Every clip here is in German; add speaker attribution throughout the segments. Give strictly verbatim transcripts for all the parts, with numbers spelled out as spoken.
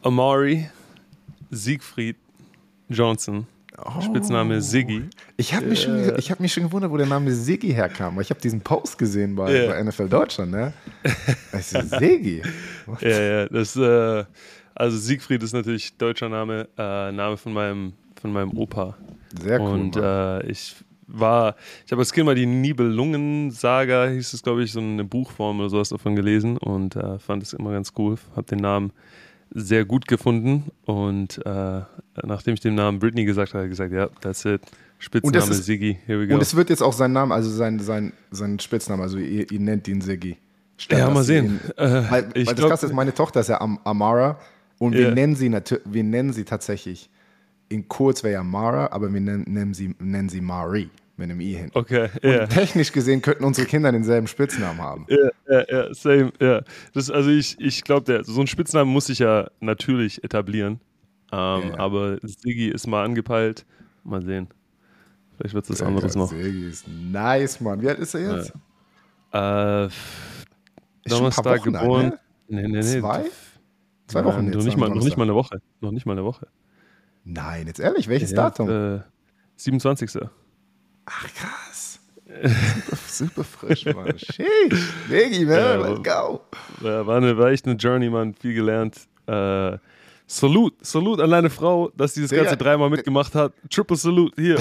Speaker 1: Amari Siegfried Johnson.
Speaker 2: Oh.
Speaker 1: Spitzname Siggy.
Speaker 2: Ich habe mich,
Speaker 1: äh,
Speaker 2: schon, hab mich schon gewundert, wo der Name Siggy herkam. Ich habe diesen Post gesehen bei,
Speaker 1: yeah.
Speaker 2: bei N F L Deutschland. Ne? Das ist Siggy.
Speaker 1: Ja, ja, das, äh, also Siegfried ist natürlich deutscher Name, äh, Name von meinem, von meinem Opa.
Speaker 2: Sehr cool.
Speaker 1: Und äh, ich war, ich habe als Kind mal die Nibelungen-Saga, hieß es, glaube ich, so eine Buchform oder sowas davon gelesen und äh, fand es immer ganz cool. Habe den Namen sehr gut gefunden und äh, nachdem ich den Namen Britney gesagt habe, habe ich gesagt, ja, that's it. Spitzname ist, Siggy, here we go.
Speaker 2: Und es wird jetzt auch sein Name, also sein, sein, sein Spitzname, also ihr, ihr nennt ihn Siggy.
Speaker 1: Statt ja, mal sehen.
Speaker 2: Ihn, äh, weil weil das Krasse ist, meine Tochter ist ja Am- Amara und wir, yeah. nennen sie natu- wir nennen sie tatsächlich, in kurz wäre ja Mara, aber wir nennen, nennen, sie, nennen sie Marie mit einem I hin.
Speaker 1: Okay,
Speaker 2: und
Speaker 1: yeah.
Speaker 2: technisch gesehen könnten unsere Kinder denselben Spitznamen haben.
Speaker 1: Ja, ja, ja, same, ja. Das, also ich, ich glaube, so ein Spitznamen muss sich ja natürlich etablieren. Ähm, yeah. Aber Siggy ist mal angepeilt. Mal sehen. Vielleicht wird es was anderes noch.
Speaker 2: Siggy ist nice, Mann. Wie alt ist er jetzt?
Speaker 1: Ja. Äh, Donnerstag geboren.
Speaker 2: Ne?
Speaker 1: Nee, nee, nee.
Speaker 2: Zwei? Zwei Wochen
Speaker 1: Nein,
Speaker 2: jetzt.
Speaker 1: Noch nicht, mal, noch nicht mal eine Woche. Noch nicht mal eine Woche.
Speaker 2: Nein, jetzt ehrlich, welches
Speaker 1: ja,
Speaker 2: Datum?
Speaker 1: Äh, siebenundzwanzigsten
Speaker 2: Ach, krass. Super, super frisch, Mann. Sheesh. Siggy, man,
Speaker 1: ja,
Speaker 2: let's go.
Speaker 1: War, eine, war echt eine Journey, Mann. Viel gelernt. Äh, Salute, Salute an deine Frau, dass sie das Ganze ja, dreimal mitgemacht hat. Triple Salute, hier.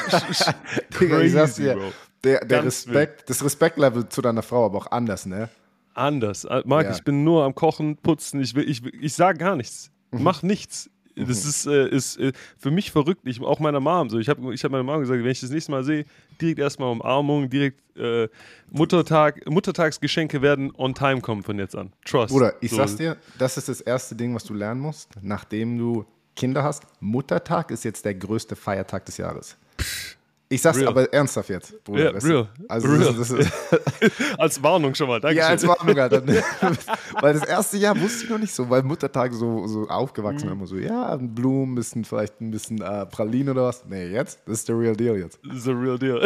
Speaker 2: Digga, ich sag's dir, der, der Respekt, das Respektlevel zu deiner Frau, aber auch anders, ne?
Speaker 1: Anders. Marc, ja. Ich bin nur am Kochen, Putzen, ich, will, ich, ich sag gar nichts. Mhm. Mach nichts. Das ist, äh, ist äh, für mich verrückt, ich, auch meiner Mom so. Ich habe ich hab meiner Mom gesagt, wenn ich das nächste Mal sehe, direkt erstmal Umarmung, direkt äh, Muttertag, Muttertagsgeschenke werden on time kommen von jetzt an. Trust.
Speaker 2: Bruder, ich
Speaker 1: so.
Speaker 2: sag's dir, das ist das erste Ding, was du lernen musst, nachdem du Kinder hast. Muttertag ist jetzt der größte Feiertag des Jahres. Ich sag's
Speaker 1: real.
Speaker 2: aber ernsthaft jetzt, Bruder.
Speaker 1: Ja, real.
Speaker 2: Also
Speaker 1: real.
Speaker 2: Das ist, das ist
Speaker 1: als Warnung schon mal, danke
Speaker 2: Ja,
Speaker 1: schön.
Speaker 2: als Warnung, Alter. Weil das erste Jahr wusste ich noch nicht so, weil Muttertag so, so aufgewachsen mhm. immer so, ja, Blumen, bisschen, vielleicht ein bisschen äh, Pralinen oder was. Nee, jetzt, das ist der real deal jetzt.
Speaker 1: Das ist der real deal.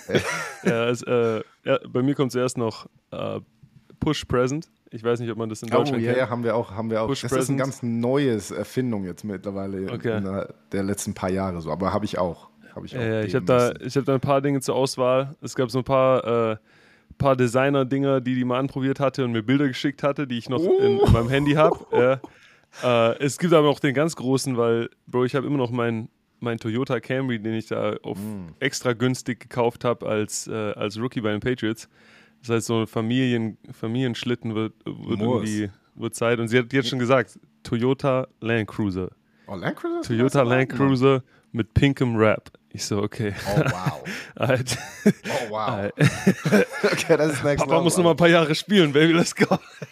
Speaker 1: ja, es, äh, ja, bei mir kommt zuerst noch äh, Push Present. Ich weiß nicht, ob man das in Deutschland
Speaker 2: oh, ja,
Speaker 1: kennt.
Speaker 2: Ja, haben wir auch. Haben wir auch.
Speaker 1: Push
Speaker 2: das
Speaker 1: Present.
Speaker 2: ist eine ganz neue Erfindung jetzt mittlerweile
Speaker 1: okay.
Speaker 2: in der, der letzten paar Jahre so, aber habe ich auch. Hab ich auch
Speaker 1: ja, ich habe da, hab da ein paar Dinge zur Auswahl. Es gab so ein paar, äh, paar Designer-Dinger, die die mal anprobiert hatte und mir Bilder geschickt hatte, die ich noch oh. in, in meinem Handy habe. Ja. Äh, es gibt aber auch den ganz großen, weil, Bro, ich habe immer noch meinen mein Toyota Camry, den ich da auf mm. extra günstig gekauft habe als, äh, als Rookie bei den Patriots. Das heißt, so ein Familien, Familienschlitten wird, wird irgendwie wird Zeit. Und sie hat jetzt schon gesagt, Toyota Land Cruiser.
Speaker 2: Oh, Land Cruiser?
Speaker 1: Toyota Land Cruiser mit pinkem Wrap. Ich so, okay.
Speaker 2: Oh, wow.
Speaker 1: Alright.
Speaker 2: Oh, wow. Okay, das ist next
Speaker 1: Papa muss noch mal ein paar Jahre spielen, Baby, let's go.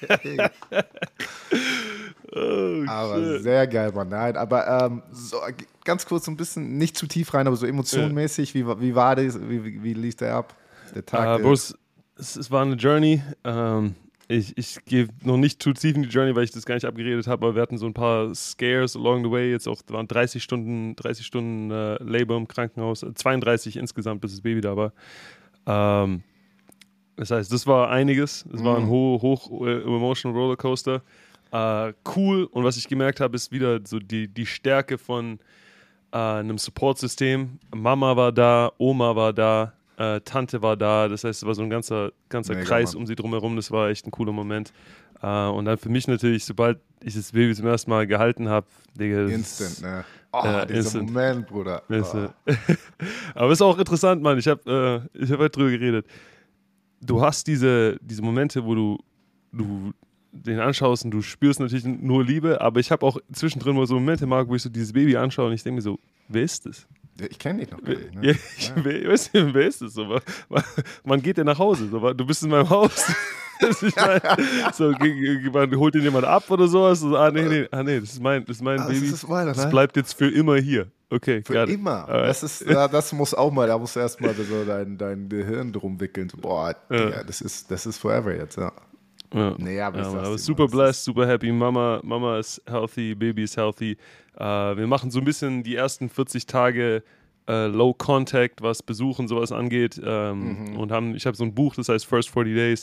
Speaker 2: oh, aber shit. Sehr geil, Mann. Nein, aber ähm, so, ganz kurz so ein bisschen, nicht zu tief rein, aber so emotionenmäßig, wie, wie war das, wie, wie, wie lief der ab? Der Tag?
Speaker 1: Uh, Bro, es, es war eine Journey. Ähm, ich ich gehe noch nicht zu tief in die Journey, weil ich das gar nicht abgeredet habe, aber wir hatten so ein paar Scares along the way. Jetzt auch waren dreißig Stunden, dreißig Stunden äh, Labor im Krankenhaus, zweiunddreißig insgesamt, bis das Baby da war. Ähm, das heißt, das war einiges. Es mm. war ein hoch, hoch uh, emotional Rollercoaster. Uh, cool. Und was ich gemerkt habe, ist wieder so die, die Stärke von uh, einem Support-System. Mama war da, Oma war da. Äh, Tante war da, das heißt, es war so ein ganzer, ganzer
Speaker 2: Mega,
Speaker 1: Kreis
Speaker 2: Mann.
Speaker 1: um sie drumherum, das war echt ein cooler Moment. Äh, und dann für mich natürlich, sobald ich das Baby zum ersten Mal gehalten habe, Digga.
Speaker 2: Instant, ne? Oh,
Speaker 1: äh,
Speaker 2: dieser
Speaker 1: instant.
Speaker 2: Moment, Bruder. Oh.
Speaker 1: Aber es ist auch interessant, Mann, ich habe äh, ich hab halt drüber geredet. Du hast diese, diese Momente, wo du, du den anschaust und du spürst natürlich nur Liebe, aber ich habe auch zwischendrin mal so Momente, Marc, wo ich so dieses Baby anschaue und ich denke mir so, wer ist das?
Speaker 2: Ich kenne dich noch gar nicht. Ne?
Speaker 1: Ja, ich, ja. wer, weißt du, wer ist das? So, man geht ja nach Hause, so, du bist in meinem Haus. Ich mein, so, man holt ihn jemand ab oder sowas. So, ah, nee, nee, ah, nee, das ist mein, das ist mein
Speaker 2: ah,
Speaker 1: Baby.
Speaker 2: Das, ist weiter,
Speaker 1: das
Speaker 2: ne?
Speaker 1: bleibt jetzt für immer hier. Okay,
Speaker 2: für immer. Das, ist, ja, das muss auch mal, da musst du erstmal so dein, dein Gehirn drum wickeln. So, boah, ja. Digga, das ist, das ist forever jetzt, ja.
Speaker 1: Ja.
Speaker 2: Nee, aber,
Speaker 1: ja, aber super blessed, super happy. Mama, Mama ist healthy, Baby ist healthy. Uh, wir machen so ein bisschen die ersten vierzig Tage uh, Low Contact, was Besuch und sowas angeht. Um, mhm. Und haben, ich habe so ein Buch, das heißt First forty Days,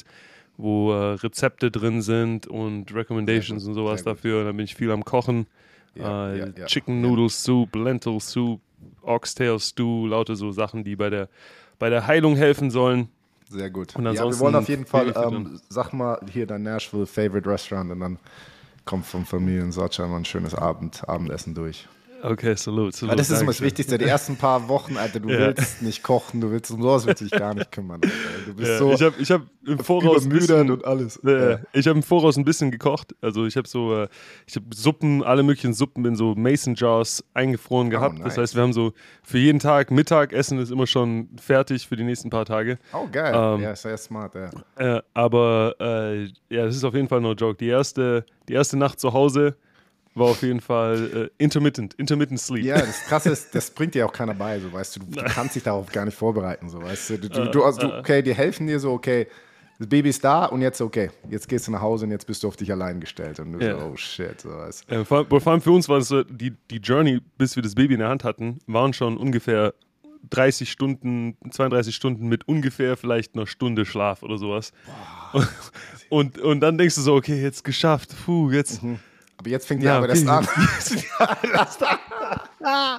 Speaker 1: wo äh, Rezepte drin sind und Recommendations und sowas dafür. Und dann bin ich viel am Kochen.
Speaker 2: Ja,
Speaker 1: äh,
Speaker 2: ja, ja,
Speaker 1: Chicken
Speaker 2: ja.
Speaker 1: Noodle Soup, Lentil Soup, Oxtail Stew, lauter so Sachen, die bei der, bei der Heilung helfen sollen.
Speaker 2: Sehr gut.
Speaker 1: Und
Speaker 2: Ja, wir
Speaker 1: ansonsten
Speaker 2: wollen auf jeden Fall,
Speaker 1: Babyfüttern.
Speaker 2: ähm, sag mal, hier dein Nashville Favorite Restaurant und dann kommt von Familie und Socha mal ein schönes Abend, Abendessen durch.
Speaker 1: Okay, salut, salut.
Speaker 2: Weil das ist immer das
Speaker 1: Dankeschön.
Speaker 2: Wichtigste. Die ersten paar Wochen, Alter, du
Speaker 1: Ja.
Speaker 2: willst nicht kochen, du willst um sowas willst du dich gar nicht kümmern. Alter. Du bist
Speaker 1: Ja,
Speaker 2: so
Speaker 1: ich habe ich hab im Voraus ein
Speaker 2: übermüdet
Speaker 1: bisschen,
Speaker 2: und alles.
Speaker 1: äh,
Speaker 2: Ja.
Speaker 1: ich habe im Voraus ein bisschen gekocht. Also ich habe so, äh, ich habe Suppen, alle möglichen Suppen in so Mason Jars eingefroren gehabt.
Speaker 2: nice.
Speaker 1: Das heißt, wir haben so für jeden Tag Mittagessen ist immer schon fertig für die nächsten paar Tage.
Speaker 2: Oh, geil.
Speaker 1: Ähm,
Speaker 2: ja, sehr smart, ja.
Speaker 1: Äh, aber äh, ja, das ist auf jeden Fall no joke. Die erste, die erste Nacht zu Hause war auf jeden Fall äh, intermittent, intermittent sleep.
Speaker 2: Ja, das Krasse ist, das bringt dir auch keiner bei, so weißt du, du, du kannst dich darauf gar nicht vorbereiten, so weißt du. Du, du, du, also, du okay, die helfen dir so, okay, das Baby ist da und jetzt okay, jetzt gehst du nach Hause und jetzt bist du auf dich allein gestellt und du
Speaker 1: Ja.
Speaker 2: so, oh shit, so weißt du.
Speaker 1: Äh, vor, vor allem für uns war es so, die, die Journey, bis wir das Baby in der Hand hatten, waren schon ungefähr dreißig Stunden, zweiunddreißig Stunden mit ungefähr vielleicht einer Stunde Schlaf oder sowas. Und, und, und dann denkst du so, okay, jetzt geschafft, puh, jetzt.
Speaker 2: Mhm. Aber jetzt fängt die
Speaker 1: Ja,
Speaker 2: Arbeit
Speaker 1: okay.
Speaker 2: erst an.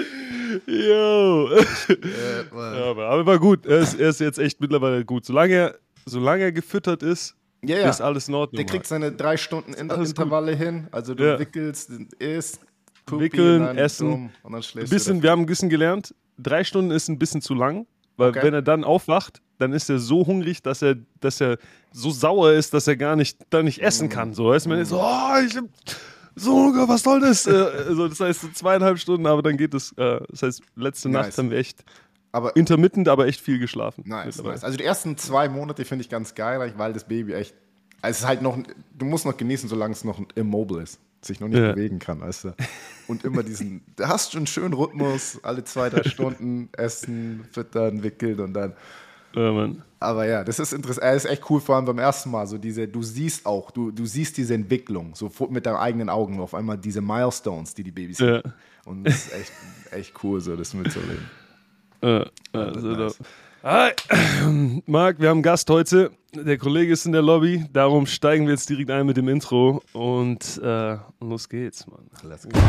Speaker 1: Yo.
Speaker 2: Äh,
Speaker 1: Ja, aber, aber war gut. Er ist, er ist jetzt echt mittlerweile gut. Solange er, solange er gefüttert ist,
Speaker 2: Ja, ja.
Speaker 1: ist alles in Ordnung.
Speaker 2: Der kriegt seine drei Stunden Inter
Speaker 1: alles
Speaker 2: Intervalle hin. Also du
Speaker 1: Ja.
Speaker 2: wickelst, isst, Pupi
Speaker 1: Wickeln,
Speaker 2: und dann
Speaker 1: essen.
Speaker 2: dumm, und dann
Speaker 1: ein
Speaker 2: schläfst
Speaker 1: bisschen,
Speaker 2: du.
Speaker 1: wir haben ein bisschen gelernt, drei Stunden ist ein bisschen zu lang, weil
Speaker 2: Okay.
Speaker 1: wenn er dann aufwacht, dann ist er so hungrig, dass er, dass er so sauer ist, dass er gar nicht, dann nicht essen kann. So, weißt du, man ist so, oh, ich hab so Hunger, was soll das? äh, also, das heißt so zweieinhalb Stunden, aber dann geht es, äh, das heißt, letzte
Speaker 2: Nice.
Speaker 1: Nacht haben wir echt
Speaker 2: Aber
Speaker 1: intermittent, aber echt viel geschlafen.
Speaker 2: nice,
Speaker 1: mittlerweile.
Speaker 2: nice. Also die ersten zwei Monate finde ich ganz geil, weil das Baby echt, also es ist halt noch, du musst noch genießen, solange es noch immobile ist, sich noch nicht
Speaker 1: Ja.
Speaker 2: bewegen kann, weißt du. Und immer diesen, du hast schon einen schönen Rhythmus, alle zwei, drei Stunden essen, füttern, wickeln und dann.
Speaker 1: Ja, Mann.
Speaker 2: Aber ja, das ist interessant, es ist echt cool, vor allem beim ersten Mal, so diese, du siehst auch, du, du siehst diese Entwicklung, so vor- mit deinen eigenen Augen, auf einmal diese Milestones, die die Babys
Speaker 1: Ja.
Speaker 2: haben. Und es ist echt, echt cool, so das mitzuleben.
Speaker 1: Äh, also
Speaker 2: nice.
Speaker 1: da. Hi, Marc, wir haben einen Gast heute. Der Kollege ist in der Lobby, darum steigen wir jetzt direkt ein mit dem Intro und äh, los geht's, Mann.
Speaker 2: Let's go.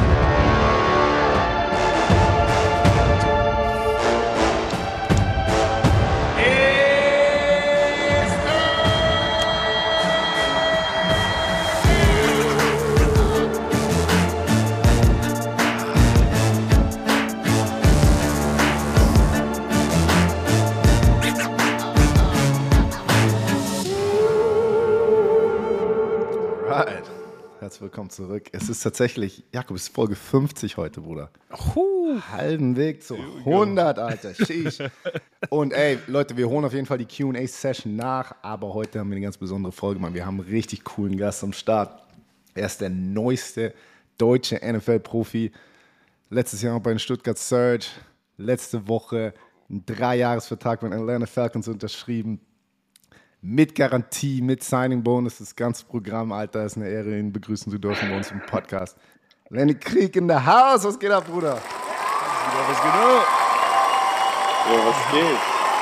Speaker 2: Right. Herzlich willkommen zurück. Es ist tatsächlich, Jakob, es ist Folge fünfzig heute, Bruder.
Speaker 1: Huh.
Speaker 2: Halben Weg zu hundert, Alter. Sheesh. Und ey, Leute, wir holen auf jeden Fall die Q und A-Session nach, aber heute haben wir eine ganz besondere Folge, Mann. Wir haben einen richtig coolen Gast am Start. Er ist der neueste deutsche N F L-Profi. Letztes Jahr bei den Stuttgart Surge. Letzte Woche einen Dreijahresvertrag mit den Atlanta Falcons unterschrieben. Mit Garantie, mit Signing-Bonus, das ganze Programm, Alter, ist eine Ehre, ihn begrüßen zu dürfen bei uns im Podcast. Lenny Krieg in der Haus, was geht ab, Bruder?
Speaker 1: Was genau?
Speaker 3: Ja, was geht?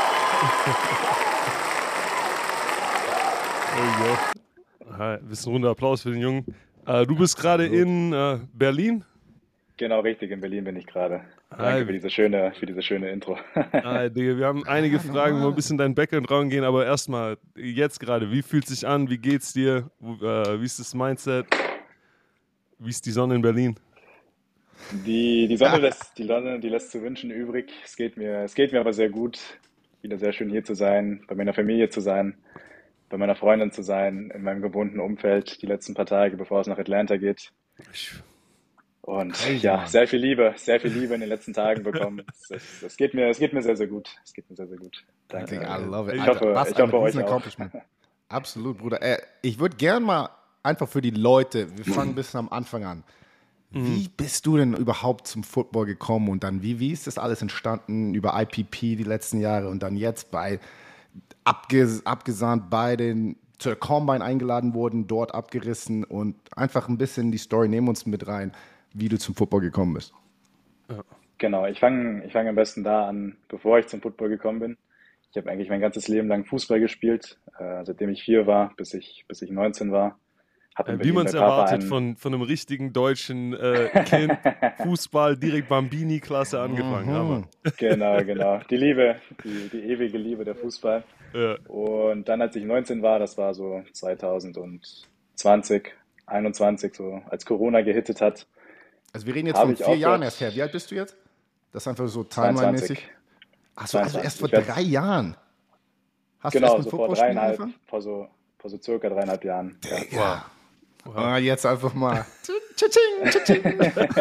Speaker 1: Hi, ein bisschen runder Applaus für den Jungen. Äh, du bist gerade in äh, Berlin.
Speaker 3: Genau richtig, in Berlin bin ich gerade.
Speaker 1: Hi.
Speaker 3: Danke für diese schöne, für diese schöne Intro.
Speaker 1: Hi, Digga, wir haben einige Fragen, wo wir ein bisschen deinen Background reingehen, aber erstmal, jetzt gerade, wie fühlt sich an, wie geht's dir, Wo- äh, wie ist das Mindset, wie ist die Sonne in Berlin?
Speaker 3: Die, die Sonne lässt, die Sonne, die lässt zu wünschen übrig. Es geht mir, es geht mir aber sehr gut. Wieder sehr schön hier zu sein, bei meiner Familie zu sein, bei meiner Freundin zu sein, in meinem gewohnten Umfeld die letzten paar Tage, bevor es nach Atlanta geht. Und
Speaker 2: Crazy,
Speaker 3: ja,
Speaker 2: Mann.
Speaker 3: sehr viel Liebe, sehr viel Liebe in den letzten Tagen bekommen. Es, es, es geht mir, es geht mir sehr, sehr gut. Es geht mir sehr, sehr gut. Danke.
Speaker 2: I love it.
Speaker 3: Ich
Speaker 2: Alter,
Speaker 3: hoffe,
Speaker 2: was
Speaker 3: ich
Speaker 2: ein
Speaker 3: hoffe euch
Speaker 2: riesen
Speaker 3: auch.
Speaker 2: Accomplishment. Absolut, Bruder. Äh, ich würde gern mal einfach für die Leute, wir fangen ein bisschen am Anfang an. Wie bist du denn überhaupt zum Football gekommen und dann, wie, wie ist das alles entstanden über I P P die letzten Jahre und dann jetzt bei, abges, abgesahnt bei den, zur Combine eingeladen wurden, dort abgerissen und einfach ein bisschen die Story, nehmen uns mit rein, wie du zum Football gekommen bist.
Speaker 3: Genau, ich fange ich fang am besten da an, bevor ich zum Football gekommen bin. Ich habe eigentlich mein ganzes Leben lang Fußball gespielt, äh, seitdem ich vier war, bis ich, bis ich neunzehn war. Hab in
Speaker 1: Äh, Wie
Speaker 3: Berlin
Speaker 1: man
Speaker 3: bei
Speaker 1: es
Speaker 3: Papa
Speaker 1: erwartet
Speaker 3: einen.
Speaker 1: von, von einem richtigen deutschen äh, Kind, Fußball, direkt Bambini-Klasse angefangen. Hammer.
Speaker 2: Mhm.
Speaker 3: Genau, genau. Die Liebe, die, die ewige Liebe der Fußball.
Speaker 1: Ja.
Speaker 3: Und dann, als ich neunzehn war, das war so zwanzig zwanzig, einundzwanzig, so als Corona gehittet hat,
Speaker 2: Also wir reden jetzt
Speaker 3: habe
Speaker 2: von
Speaker 3: ich
Speaker 2: vier Jahren
Speaker 3: aufgehört.
Speaker 2: erst her. Wie alt bist du jetzt? Das ist einfach so
Speaker 3: zweiundzwanzig.
Speaker 2: Timeline-mäßig. Achso, also erst
Speaker 3: zweiundzwanzig.
Speaker 2: vor
Speaker 3: Ich werd,
Speaker 2: drei Jahren. Hast du erst
Speaker 3: genau,
Speaker 2: mit
Speaker 3: so vor
Speaker 2: Footballspielen
Speaker 3: dreieinhalb,
Speaker 2: angefangen?
Speaker 3: vor so, vor so circa dreieinhalb Jahren. Ja.
Speaker 2: Ja.
Speaker 1: Wow.
Speaker 2: Ah, jetzt einfach mal. Tsching, tsching.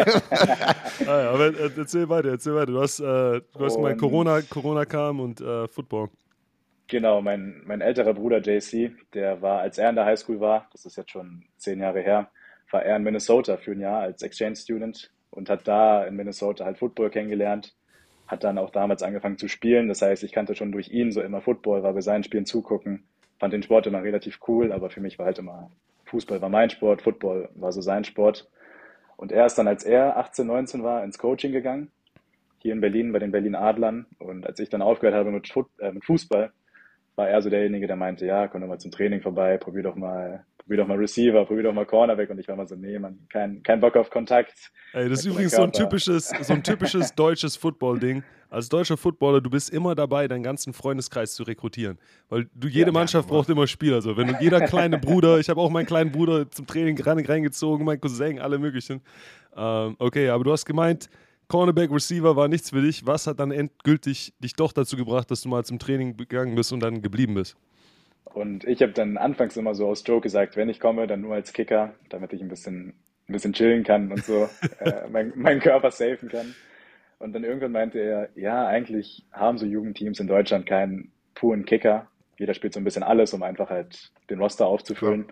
Speaker 1: Ah, ja, aber äh, erzähl weiter, erzähl weiter. Du hast, äh, du hast gemeint,
Speaker 3: Und
Speaker 1: Corona, Corona kam und äh, Football.
Speaker 3: genau, mein, mein älterer Bruder J C, der war, als er in der Highschool war, das ist jetzt schon zehn Jahre her, war er in Minnesota für ein Jahr als Exchange Student und hat da in Minnesota halt Football kennengelernt, hat dann auch damals angefangen zu spielen. Das heißt, ich kannte schon durch ihn so immer Football, war bei seinen Spielen zugucken, fand den Sport immer relativ cool, aber für mich war halt immer Fußball war mein Sport, Football war so sein Sport. Und er ist dann, als er achtzehn, neunzehn war, ins Coaching gegangen, hier in Berlin bei den Berlin Adlern. Und als ich dann aufgehört habe mit, Foot, äh, mit Fußball, war er so derjenige, der meinte, ja, komm doch mal zum Training vorbei, probier doch mal, probier doch mal Receiver, probier doch mal Cornerback. Und ich war mal so, nee, man, kein, kein Bock auf Kontakt.
Speaker 1: Ey, das ist
Speaker 3: Sagt so mein
Speaker 1: übrigens so ein
Speaker 3: Körper.
Speaker 1: typisches, so ein typisches deutsches Football-Ding. Als deutscher Footballer, du bist immer dabei, deinen ganzen Freundeskreis zu rekrutieren. Weil du, jede
Speaker 3: Ja,
Speaker 1: Mannschaft braucht immer Spieler. So. Wenn du jeder kleine Bruder, ich habe auch meinen kleinen Bruder zum Training rein- reingezogen, mein Cousin, alle möglichen. Ähm, okay, aber du hast gemeint, Cornerback, Receiver war nichts für dich. Was hat dann endgültig dich doch dazu gebracht, dass du mal zum Training gegangen bist und dann geblieben bist?
Speaker 3: Und ich habe dann anfangs immer so aus Joke gesagt, wenn ich komme, dann nur als Kicker, damit ich ein bisschen, ein bisschen chillen kann und so, äh, mein, meinen Körper safen kann. Und dann irgendwann meinte er, ja, eigentlich haben so Jugendteams in Deutschland keinen puren Kicker. Jeder spielt so ein bisschen alles, um einfach halt den Roster aufzufüllen.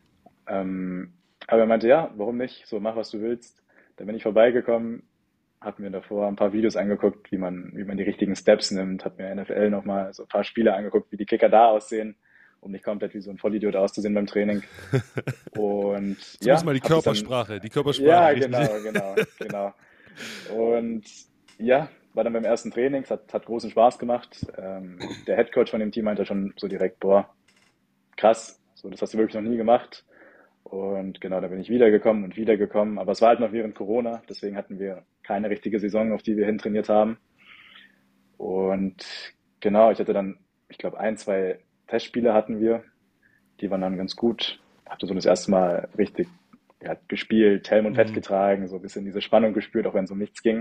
Speaker 3: Ähm, aber er meinte, ja, warum nicht? So, mach, was du willst. Dann bin ich vorbeigekommen, habe mir davor ein paar Videos angeguckt, wie man, wie man die richtigen Steps nimmt, habe mir N F L nochmal so ein paar Spiele angeguckt, wie die Kicker da aussehen, um nicht komplett wie so ein Vollidiot auszusehen beim Training. Und
Speaker 1: Zumindest
Speaker 3: ja,
Speaker 1: mal die
Speaker 3: hab das dann,
Speaker 1: Körpersprache. Die Körpersprache.
Speaker 3: ja,
Speaker 1: richtig.
Speaker 3: genau, genau, genau. Und ja, war dann beim ersten Training, es hat, hat großen Spaß gemacht. Ähm, der Headcoach von dem Team meinte schon so direkt, boah, krass, so, das hast du wirklich noch nie gemacht. Und genau, da bin ich wiedergekommen und wiedergekommen. Aber es war halt noch während Corona, deswegen hatten wir keine richtige Saison, auf die wir hintrainiert haben. Und genau, ich hatte dann, ich glaube, ein, zwei Testspiele hatten wir. Die waren dann ganz gut. Hatte so das erste Mal richtig ja, gespielt, Helm und Fett
Speaker 1: Mhm.
Speaker 3: getragen, so ein bisschen diese Spannung gespürt, auch wenn es um nichts ging.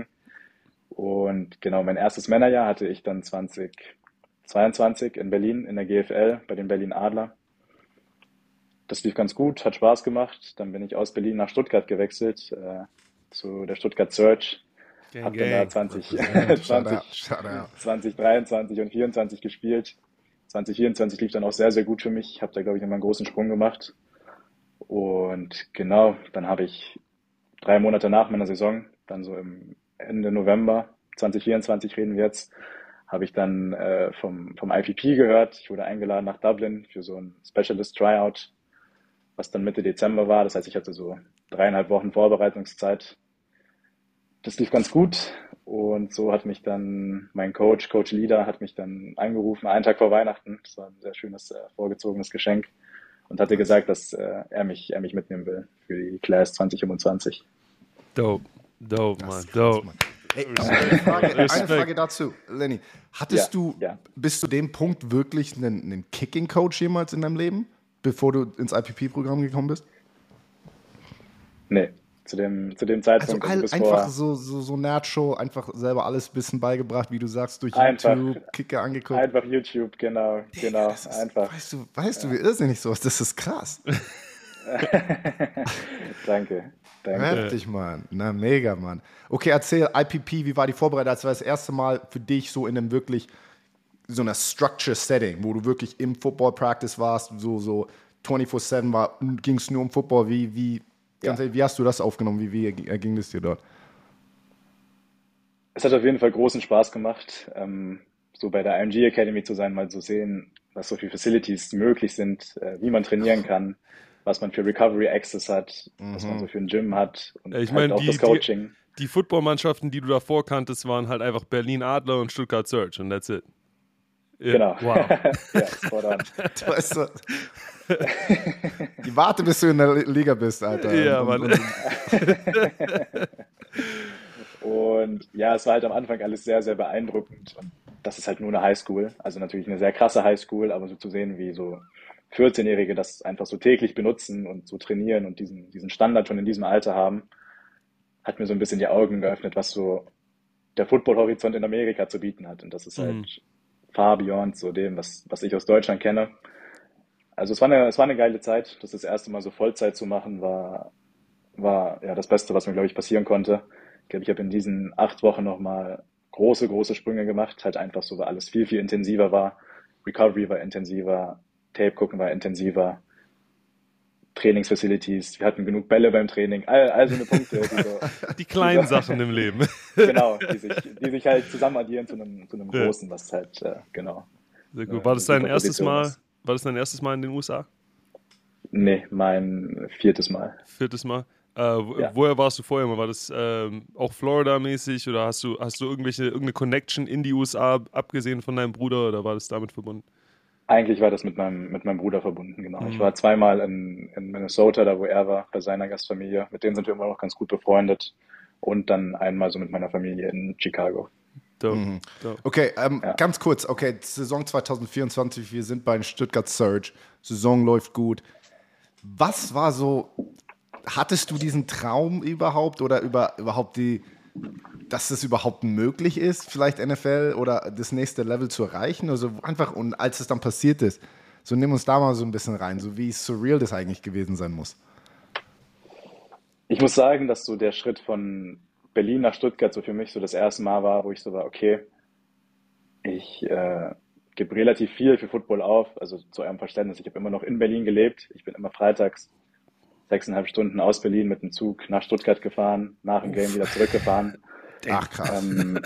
Speaker 3: Und genau, mein erstes Männerjahr hatte ich dann zwanzig zweiundzwanzig in Berlin in der G F L bei den Berlin Adler. Das lief ganz gut, hat Spaß gemacht. Dann bin ich aus Berlin nach Stuttgart gewechselt, äh, zu der Stuttgart Surge.
Speaker 1: Gang,
Speaker 3: Hab dann da
Speaker 1: gang.
Speaker 3: zwanzig,
Speaker 2: Shout out,
Speaker 3: zwanzig,
Speaker 2: shout out.
Speaker 3: zwanzig dreiundzwanzig und vierundzwanzig gespielt. zwanzig vierundzwanzig lief dann auch sehr, sehr gut für mich. Habe da, glaube ich, immer einen großen Sprung gemacht. Und genau, dann habe ich drei Monate nach meiner Saison, dann so im Ende November zwanzig vierundzwanzig reden wir jetzt, habe ich dann äh, vom, vom I P P gehört. Ich wurde eingeladen nach Dublin für so ein Specialist Tryout, was dann Mitte Dezember war. Das heißt, ich hatte so dreieinhalb Wochen Vorbereitungszeit. Das lief ganz gut und so hat mich dann mein Coach, Coach Leader, hat mich dann angerufen, einen Tag vor Weihnachten. Das war ein sehr schönes, äh, vorgezogenes Geschenk und hatte gesagt, dass äh, er mich, er mich mitnehmen will für die Class zwanzig fünfundzwanzig.
Speaker 1: Dope. Dope,
Speaker 2: Das
Speaker 1: Mann.
Speaker 2: ist krass,
Speaker 1: Dope.
Speaker 2: Mann. Ey, eine, Frage, eine
Speaker 1: Respekt.
Speaker 2: Frage dazu, Lenny. Hattest
Speaker 3: Ja,
Speaker 2: du
Speaker 3: ja.
Speaker 2: bis zu dem Punkt wirklich einen, einen Kicking-Coach jemals in deinem Leben, bevor du ins I P P-Programm gekommen bist?
Speaker 3: Nee, zu dem, zu dem
Speaker 2: Also
Speaker 3: Zeitpunkt, also
Speaker 2: all,
Speaker 3: bis
Speaker 2: einfach
Speaker 3: vor
Speaker 2: so, so, so natural, einfach selber alles ein bisschen beigebracht, wie du sagst, durch
Speaker 3: Einfach-
Speaker 2: YouTube, Kicker angeguckt.
Speaker 3: einfach YouTube, genau, genau,
Speaker 2: Das ist,
Speaker 3: einfach.
Speaker 2: Weißt du, weißt du, wie irrsinnig so ist? Das ist krass.
Speaker 3: Danke, danke.
Speaker 2: Heftig, Mann. Na, mega, Mann. Okay, erzähl, I P P, wie war die Vorbereitung? Das war das erste Mal für dich so in einem wirklich, so einer Structure-Setting, wo du wirklich im Football-Practice warst, so, so vierundzwanzig sieben war, ging es nur um Football. Wie, wie, ganz
Speaker 3: Ja.
Speaker 2: ehrlich, wie hast du das aufgenommen? Wie, wie erging es dir dort?
Speaker 3: Es hat auf jeden Fall großen Spaß gemacht, ähm, so bei der I M G Academy zu sein, mal zu sehen, was so viele Facilities möglich sind, äh, wie man trainieren kann, was man für Recovery Access hat, was man so für ein Gym hat und
Speaker 1: Ja, ich
Speaker 3: halt
Speaker 1: meine,
Speaker 3: auch
Speaker 1: die-
Speaker 3: das
Speaker 1: die-
Speaker 3: Coaching.
Speaker 1: Die Footballmannschaften, die du davor kanntest, waren halt einfach Berlin Adler und Stuttgart Surge und that's it. Ja.
Speaker 3: Genau.
Speaker 1: Wow.
Speaker 3: Ja, spot on.
Speaker 2: Du weißt so, ich warte, bis du in der Liga bist, Alter.
Speaker 1: Ja,
Speaker 2: und,
Speaker 1: Mann.
Speaker 2: und,
Speaker 3: Und ja, es war halt am Anfang alles sehr, sehr beeindruckend. Und das ist halt nur eine Highschool. Also natürlich eine sehr krasse Highschool, aber so zu sehen, wie so vierzehn-Jährige das einfach so täglich benutzen und so trainieren und diesen, diesen Standard schon in diesem Alter haben, hat mir so ein bisschen die Augen geöffnet, was so der Football-Horizont in Amerika zu bieten hat. Und das ist
Speaker 1: Mhm.
Speaker 3: halt far beyond so dem, was, was ich aus Deutschland kenne. Also es war eine, es war eine geile Zeit. Das das erste Mal so Vollzeit zu machen, war, war ja das Beste, was mir, glaube ich, passieren konnte. Ich glaube, ich habe in diesen acht Wochen nochmal große, große Sprünge gemacht. Halt einfach so, weil alles viel, viel intensiver war. Recovery war intensiver, Tape gucken war intensiver, Trainingsfacilities, wir hatten genug Bälle beim Training, all, all so eine Punkte, die so,
Speaker 1: Die kleinen
Speaker 3: die so,
Speaker 1: Sachen im Leben.
Speaker 3: genau, die sich, die sich halt zusammen addieren zu einem, zu einem
Speaker 1: Ja.
Speaker 3: Großen, was halt, äh, genau,
Speaker 1: Sehr
Speaker 3: eine,
Speaker 1: gut. War
Speaker 3: eine
Speaker 1: das dein
Speaker 3: super
Speaker 1: erstes
Speaker 3: Position
Speaker 1: Mal?
Speaker 3: ist.
Speaker 1: War das dein erstes Mal in den U S A?
Speaker 3: Nee, mein viertes Mal.
Speaker 1: Viertes Mal? Äh, wo,
Speaker 3: Ja.
Speaker 1: Woher warst du vorher mal? War das ähm, auch Florida-mäßig oder hast du, hast du irgendwelche, irgendeine Connection in die U S A, abgesehen von deinem Bruder, oder war das damit verbunden?
Speaker 3: Eigentlich war das mit meinem, mit meinem Bruder verbunden, genau. Ich
Speaker 1: Mhm.
Speaker 3: war zweimal in, in Minnesota, da wo er war, bei seiner Gastfamilie. Mit denen sind wir immer noch ganz gut befreundet. Und dann einmal so mit meiner Familie in Chicago.
Speaker 1: Dope.
Speaker 2: Mhm.
Speaker 1: Dope.
Speaker 2: okay, ähm,
Speaker 3: Ja.
Speaker 2: ganz kurz. Okay, Saison zwanzig vierundzwanzig, wir sind bei Stuttgart Surge. Saison läuft gut. Was war so, hattest du diesen Traum überhaupt oder über, überhaupt die, dass es überhaupt möglich ist, vielleicht N F L oder das nächste Level zu erreichen? Also einfach, und als es dann passiert ist, so nimm uns da mal so ein bisschen rein, so wie surreal das eigentlich gewesen sein muss.
Speaker 3: Ich muss sagen, dass so der Schritt von Berlin nach Stuttgart so für mich so das erste Mal war, wo ich so war, okay, ich äh, gebe relativ viel für Football auf. Also zu eurem Verständnis, ich habe immer noch in Berlin gelebt. Ich bin immer freitags sechseinhalb Stunden aus Berlin mit dem Zug nach Stuttgart gefahren, nach dem Game wieder zurückgefahren.
Speaker 2: Ach krass.
Speaker 3: Ähm,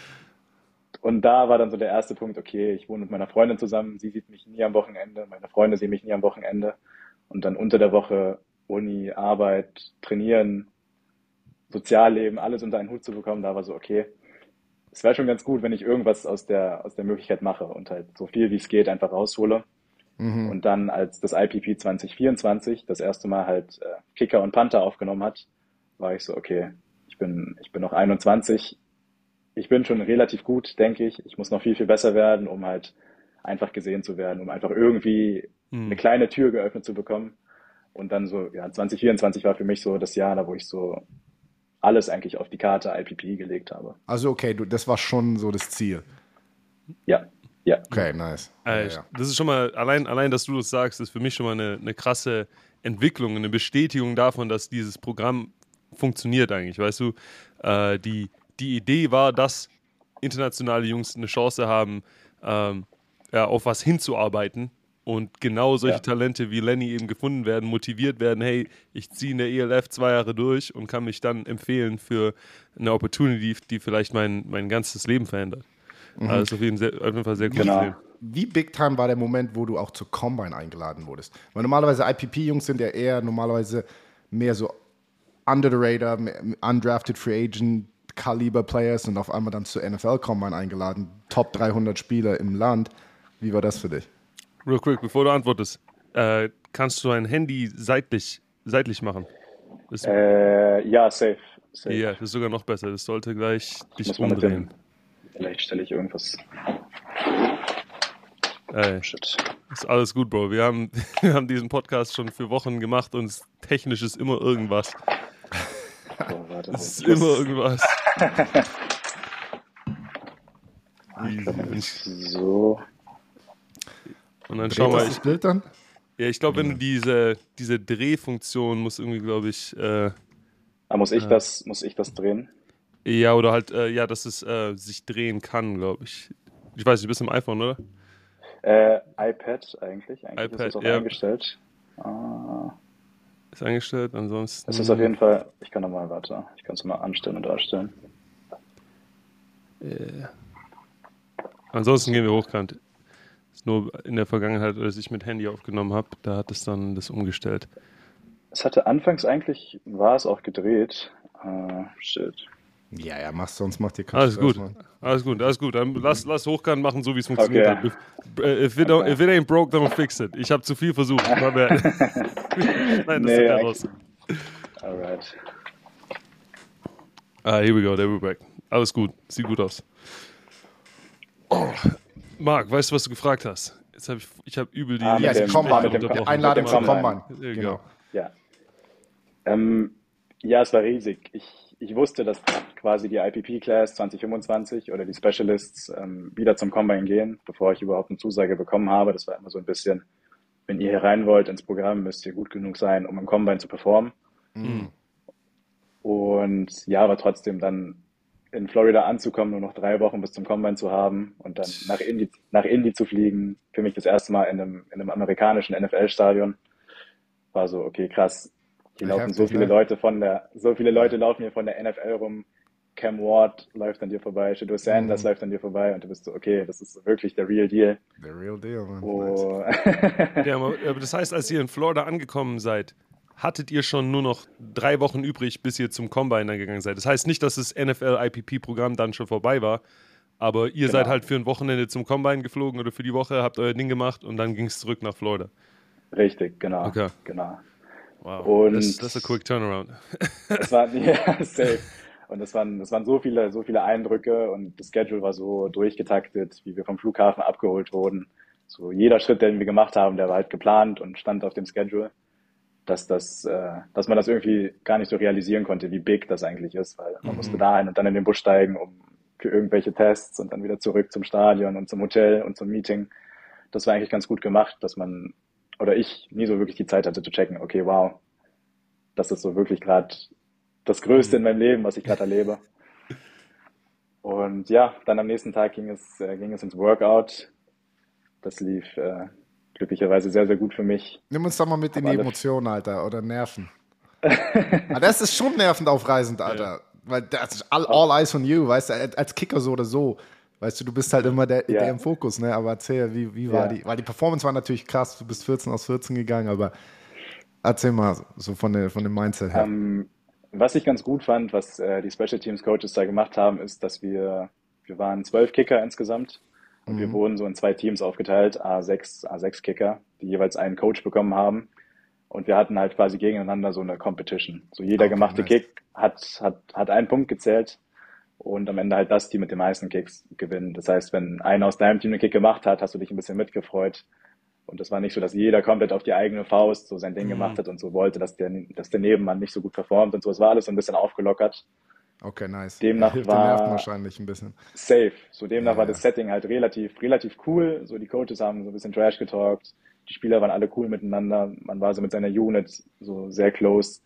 Speaker 3: und da war dann so der erste Punkt, okay, ich wohne mit meiner Freundin zusammen, sie sieht mich nie am Wochenende, meine Freunde sehen mich nie am Wochenende. Und dann unter der Woche Uni, Arbeit, Trainieren, Sozialleben, alles unter einen Hut zu bekommen, da war so, okay, es wäre schon ganz gut, wenn ich irgendwas aus der, aus der Möglichkeit mache und halt so viel wie es geht einfach raushole.
Speaker 2: Mhm.
Speaker 3: Und dann, als das I P P zwanzig vierundzwanzig das erste Mal halt äh, Kicker und Panther aufgenommen hat, war ich so, okay, ich bin, ich bin noch einundzwanzig, ich bin schon relativ gut, denke ich. Ich muss noch viel, viel besser werden, um halt einfach gesehen zu werden, um einfach irgendwie eine
Speaker 1: Mhm.
Speaker 3: kleine Tür geöffnet zu bekommen. Und dann so, ja, zwanzig vierundzwanzig war für mich so das Jahr, da wo ich so alles eigentlich auf die Karte I P P gelegt habe.
Speaker 2: Also okay, du, das war schon so das Ziel.
Speaker 3: Ja, ja,
Speaker 2: Okay, nice.
Speaker 1: Äh,
Speaker 2: Ja, ja.
Speaker 1: Das ist schon mal, allein, allein, dass du das sagst, ist für mich schon mal eine, eine krasse Entwicklung, eine Bestätigung davon, dass dieses Programm funktioniert eigentlich, weißt du? Äh, die, die Idee war, dass internationale Jungs eine Chance haben, ähm, ja, auf was hinzuarbeiten und genau solche
Speaker 3: ja,
Speaker 1: Talente wie Lenny eben gefunden werden, motiviert werden, hey, ich ziehe in der E L F zwei Jahre durch und kann mich dann empfehlen für eine Opportunity, die vielleicht mein, mein ganzes Leben verändert. Also das ist auf jeden, sehr, auf jeden Fall sehr gut zu
Speaker 3: genau.
Speaker 1: sehen.
Speaker 2: Wie big time war der Moment, wo du auch zur Combine eingeladen wurdest? Weil normalerweise I P P-Jungs sind ja eher normalerweise mehr so under the radar, mehr undrafted Free Agent Caliber Players und auf einmal dann zur N F L Combine eingeladen. Top dreihundert Spieler im Land. Wie war das für dich?
Speaker 1: Real quick, bevor du antwortest, äh, kannst du ein Handy seitlich, seitlich machen? Das,
Speaker 3: Äh, ja, safe, safe.
Speaker 1: ja, das ist sogar noch besser. Das sollte gleich
Speaker 3: Ich
Speaker 1: dich
Speaker 3: muss mal mit
Speaker 1: umdrehen.
Speaker 3: dem, vielleicht stelle ich irgendwas.
Speaker 1: Ey,
Speaker 3: Shit.
Speaker 1: ist alles gut, Bro. Wir haben, wir haben diesen Podcast schon für Wochen gemacht und es- technisch ist immer irgendwas.
Speaker 3: Oh, warte,
Speaker 1: Es ist
Speaker 3: ich muss-
Speaker 1: immer irgendwas.
Speaker 3: Ich glaub, man
Speaker 1: Easy.
Speaker 3: ist so.
Speaker 1: Und dann
Speaker 2: Dreht
Speaker 1: schau
Speaker 2: das
Speaker 1: mal,
Speaker 2: das
Speaker 1: ich,
Speaker 2: Bild dann?
Speaker 1: ja, ich glaube, wenn du diese, diese Drehfunktion muss irgendwie, glaube ich, äh,
Speaker 3: Ah, muss ich das, muss ich das drehen?
Speaker 1: ja, oder halt, äh, ja, dass es äh, sich drehen kann, glaube ich. Ich weiß nicht, du bist im iPhone, oder?
Speaker 3: Äh, iPad eigentlich. Eigentlich
Speaker 1: iPad,
Speaker 3: ist es auch
Speaker 1: ja.
Speaker 3: eingestellt. Ah,
Speaker 1: Ist eingestellt, ansonsten.
Speaker 3: es ist auf jeden Fall, ich kann nochmal, warte, ich kann es mal anstellen und darstellen.
Speaker 1: Ansonsten gehen wir hochkant. Ist nur in der Vergangenheit, als ich mit Handy aufgenommen habe, da hat es dann das umgestellt.
Speaker 3: Es hatte anfangs eigentlich, war es auch gedreht. Äh, shit.
Speaker 2: Ja, ja, mach's, sonst macht dir keinen
Speaker 1: Alles
Speaker 2: Stress,
Speaker 1: gut,
Speaker 2: Mann.
Speaker 1: alles gut, alles gut. Dann lass, lass Hochkant machen, so wie es funktioniert
Speaker 3: Okay.
Speaker 1: hat. If, if, it don't,
Speaker 3: Okay.
Speaker 1: if it ain't broke, don't fix it. Ich habe zu viel versucht. My bad. Nein, das
Speaker 3: Nee,
Speaker 1: ist
Speaker 3: eigentlich-
Speaker 1: raus.
Speaker 3: Alright.
Speaker 1: Ah, here we go, there we back. Alles gut, sieht gut aus. Oh. Marc, weißt du, was du gefragt hast? Jetzt habe ich, ich habe übel die,
Speaker 3: Ah,
Speaker 2: Ja,
Speaker 3: mit
Speaker 2: die
Speaker 3: dem-
Speaker 2: Combine,
Speaker 3: mit dem-
Speaker 2: die
Speaker 3: mit dem
Speaker 2: Einladung zum
Speaker 3: Combine.
Speaker 2: Combine.
Speaker 1: There you
Speaker 2: Genau.
Speaker 1: go.
Speaker 3: Ja. Ähm, ja, es war riesig. Ich, ich wusste, dass quasi die I P P-Class zwanzig fünfundzwanzig oder die Specialists ähm, wieder zum Combine gehen, bevor ich überhaupt eine Zusage bekommen habe. Das war immer so ein bisschen, wenn ihr hier rein wollt ins Programm, müsst ihr gut genug sein, um im Combine zu performen.
Speaker 2: Mhm.
Speaker 3: Und ja, aber trotzdem dann in Florida anzukommen, nur noch drei Wochen bis zum Combine zu haben und dann nach Indy, nach Indy zu fliegen, für mich das erste Mal in einem, in einem amerikanischen N F L-Stadion, war so, okay, krass. Hier
Speaker 2: Ja,
Speaker 3: laufen so
Speaker 2: heftig,
Speaker 3: viele
Speaker 2: ne?
Speaker 3: Leute von der, so viele Leute laufen hier von der N F L rum. Cam Ward läuft an dir vorbei, Shedeur Sanders
Speaker 2: Mhm.
Speaker 3: läuft an dir vorbei und du bist so, okay, das ist wirklich der Real Deal.
Speaker 2: The real deal, man. Nice.
Speaker 3: Oh.
Speaker 1: Ja, aber aber das heißt, als ihr in Florida angekommen seid, hattet ihr schon nur noch drei Wochen übrig, bis ihr zum Combine dann gegangen seid. Das heißt nicht, dass das N F L I P P-Programm dann schon vorbei war, aber ihr
Speaker 3: Genau.
Speaker 1: seid halt für ein Wochenende zum Combine geflogen oder für die Woche, habt euer Ding gemacht und dann ging es zurück nach Florida.
Speaker 3: Richtig, genau.
Speaker 1: Okay.
Speaker 3: Genau.
Speaker 1: Wow,
Speaker 3: Und-
Speaker 1: das, das ist a quick turnaround.
Speaker 3: Das war, ja, safe. Und das waren, das waren so viele, so viele Eindrücke und das Schedule war so durchgetaktet, wie wir vom Flughafen abgeholt wurden. So jeder Schritt, den wir gemacht haben, der war halt geplant und stand auf dem Schedule, dass das, äh, dass man das irgendwie gar nicht so realisieren konnte, wie big das eigentlich ist, weil man musste dahin und dann in den Bus steigen, um für irgendwelche Tests und dann wieder zurück zum Stadion und zum Hotel und zum Meeting. Das war eigentlich ganz gut gemacht, dass man, oder ich nie so wirklich die Zeit hatte zu checken, okay, wow, das ist so wirklich gerade das Größte in meinem Leben, was ich gerade erlebe. Und ja, dann am nächsten Tag ging es, äh, ging es ins Workout. Das lief äh, glücklicherweise sehr, sehr gut für mich.
Speaker 2: Nimm uns doch mal mit in die
Speaker 3: alle-
Speaker 2: Emotionen, Alter, oder Nerven. Aber das ist schon nervenaufreizend, Alter. Weil das ist all, all eyes on you, weißt du, als Kicker so oder so. Weißt du, du bist halt immer der,
Speaker 3: Ja.
Speaker 2: der im Fokus, ne? Aber erzähl, wie, wie war
Speaker 3: Ja.
Speaker 2: die? Weil die Performance war natürlich krass, du bist vierzehn aus vierzehn gegangen, aber erzähl mal so von, der, von dem Mindset her.
Speaker 3: Ähm, was ich ganz gut fand, was äh, die Special Teams Coaches da gemacht haben, ist, dass wir, wir waren zwölf Kicker insgesamt und wir wurden so in zwei Teams aufgeteilt, A sechs, A sechs Kicker, die jeweils einen Coach bekommen haben. Und wir hatten halt quasi gegeneinander so eine Competition. So jeder
Speaker 2: Okay,
Speaker 3: gemachte
Speaker 2: nice.
Speaker 3: Kick hat, hat, hat einen Punkt gezählt und am Ende halt das Team mit den meisten Kicks gewinnt. Das heißt, wenn einer aus deinem Team einen Kick gemacht hat, hast du dich ein bisschen mitgefreut. Und das war nicht so, dass jeder komplett auf die eigene Faust so sein Ding gemacht hat und so wollte, dass der, dass der Nebenmann nicht so gut performt und so. Es war alles so ein bisschen aufgelockert.
Speaker 2: Okay, nice.
Speaker 3: demnach
Speaker 2: Hilft den
Speaker 3: war-
Speaker 2: Nerven wahrscheinlich ein bisschen.
Speaker 3: Safe. So demnach
Speaker 2: Ja,
Speaker 3: war
Speaker 2: ja.
Speaker 3: das Setting halt relativ, relativ cool. So die Coaches haben so ein bisschen Trash getalkt. Die Spieler waren alle cool miteinander. Man war so mit seiner Unit so sehr close.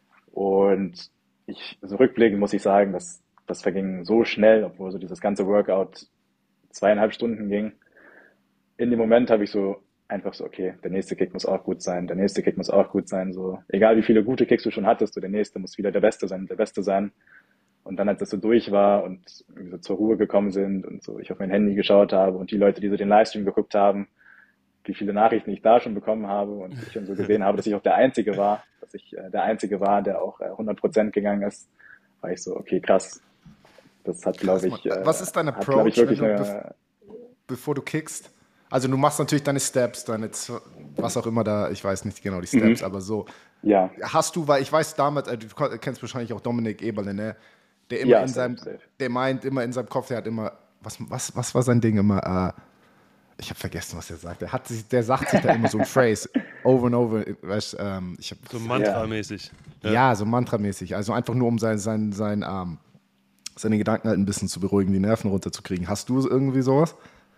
Speaker 3: Und ich, so rückblickend muss ich sagen, dass das verging so schnell, obwohl so dieses ganze Workout zweieinhalb Stunden ging. In dem Moment habe ich so einfach so, okay, der nächste Kick muss auch gut sein, der nächste Kick muss auch gut sein. So, egal wie viele gute Kicks du schon hattest, so der nächste muss wieder der Beste sein, der Beste sein. Und dann, als das so durch war und wir so zur Ruhe gekommen sind und so ich auf mein Handy geschaut habe und die Leute, die so den Livestream geguckt haben, wie viele Nachrichten ich da schon bekommen habe und ich schon so gesehen habe, dass ich auch der Einzige war, dass ich äh, der Einzige war, der auch äh, hundert Prozent gegangen ist, war ich so, okay, krass. Das hat, glaube ich, äh,
Speaker 2: Was ist dein
Speaker 3: hat, glaub ich,
Speaker 2: Approach,
Speaker 3: wirklich
Speaker 2: wenn du
Speaker 3: eine,
Speaker 2: bevor du kickst? Also du machst natürlich deine Steps, deine, Z- was auch immer da, ich weiß nicht genau die Steps, aber so.
Speaker 3: ja,
Speaker 2: Hast du, weil ich weiß damals, äh, du ko- kennst wahrscheinlich auch Dominik Eberle, ne? Der immer
Speaker 3: Ja,
Speaker 2: in
Speaker 3: safe,
Speaker 2: seinem,
Speaker 3: safe.
Speaker 2: der meint immer in seinem Kopf, der hat immer, was, was, was war sein Ding immer? Äh, ich habe vergessen, was er sagt. Der hat sich, der sagt sich da immer so ein Phrase over and over. Weißt, ähm, ich hab,
Speaker 1: So mantramäßig.
Speaker 2: ja. so mantramäßig. Also einfach nur um sein, sein, sein, ähm, seine Gedanken halt ein bisschen zu beruhigen, die Nerven runterzukriegen. Hast du irgendwie sowas?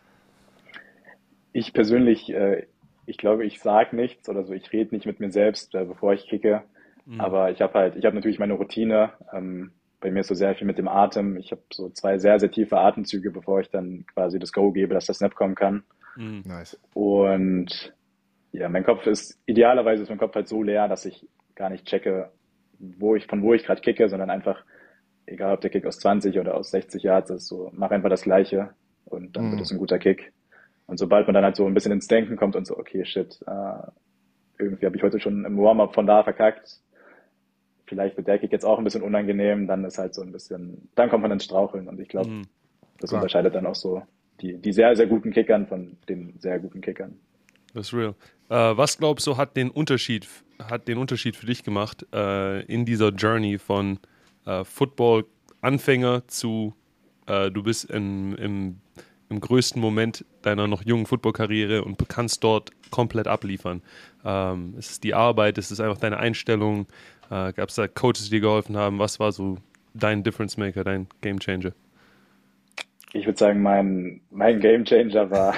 Speaker 3: Ich persönlich, äh, ich glaube, ich sage nichts oder so, ich rede nicht mit mir selbst, äh, bevor ich kicke. Aber ich habe halt, ich habe natürlich meine Routine. Ähm, bei mir ist so sehr viel mit dem Atem. Ich habe so zwei sehr, sehr tiefe Atemzüge, bevor ich dann quasi das Go gebe, dass der Snap kommen kann.
Speaker 2: Nice.
Speaker 3: Und ja, mein Kopf ist, idealerweise ist mein Kopf halt so leer, dass ich gar nicht checke, wo ich, von wo ich gerade kicke, sondern einfach, egal ob der Kick aus zwanzig oder aus sechzig Yards ist, so, mach einfach das Gleiche und dann wird es ein guter Kick. Und sobald man dann halt so ein bisschen ins Denken kommt und so, okay, shit, äh, irgendwie habe ich heute schon im Warm-up von da verkackt, vielleicht wird der Kick jetzt auch ein bisschen unangenehm, dann ist halt so ein bisschen, dann kommt man ins Straucheln und ich glaube,
Speaker 1: Mhm.
Speaker 3: das
Speaker 2: Klar.
Speaker 3: unterscheidet dann auch so die, die sehr, sehr guten Kickern von den sehr guten Kickern.
Speaker 1: Das ist real. Äh, was glaubst du, hat den Unterschied, hat den Unterschied für dich gemacht äh, in dieser Journey von äh, Football-Anfänger zu, äh, du bist in, im, im größten Moment deiner noch jungen Football-Karriere und kannst dort komplett abliefern? Ähm, ist es die Arbeit, ist es einfach deine Einstellung? Äh, Gab es da Coaches, die dir geholfen haben? Was war so dein Difference Maker, dein Game Changer?
Speaker 3: Ich würde sagen, mein, mein Game Changer war,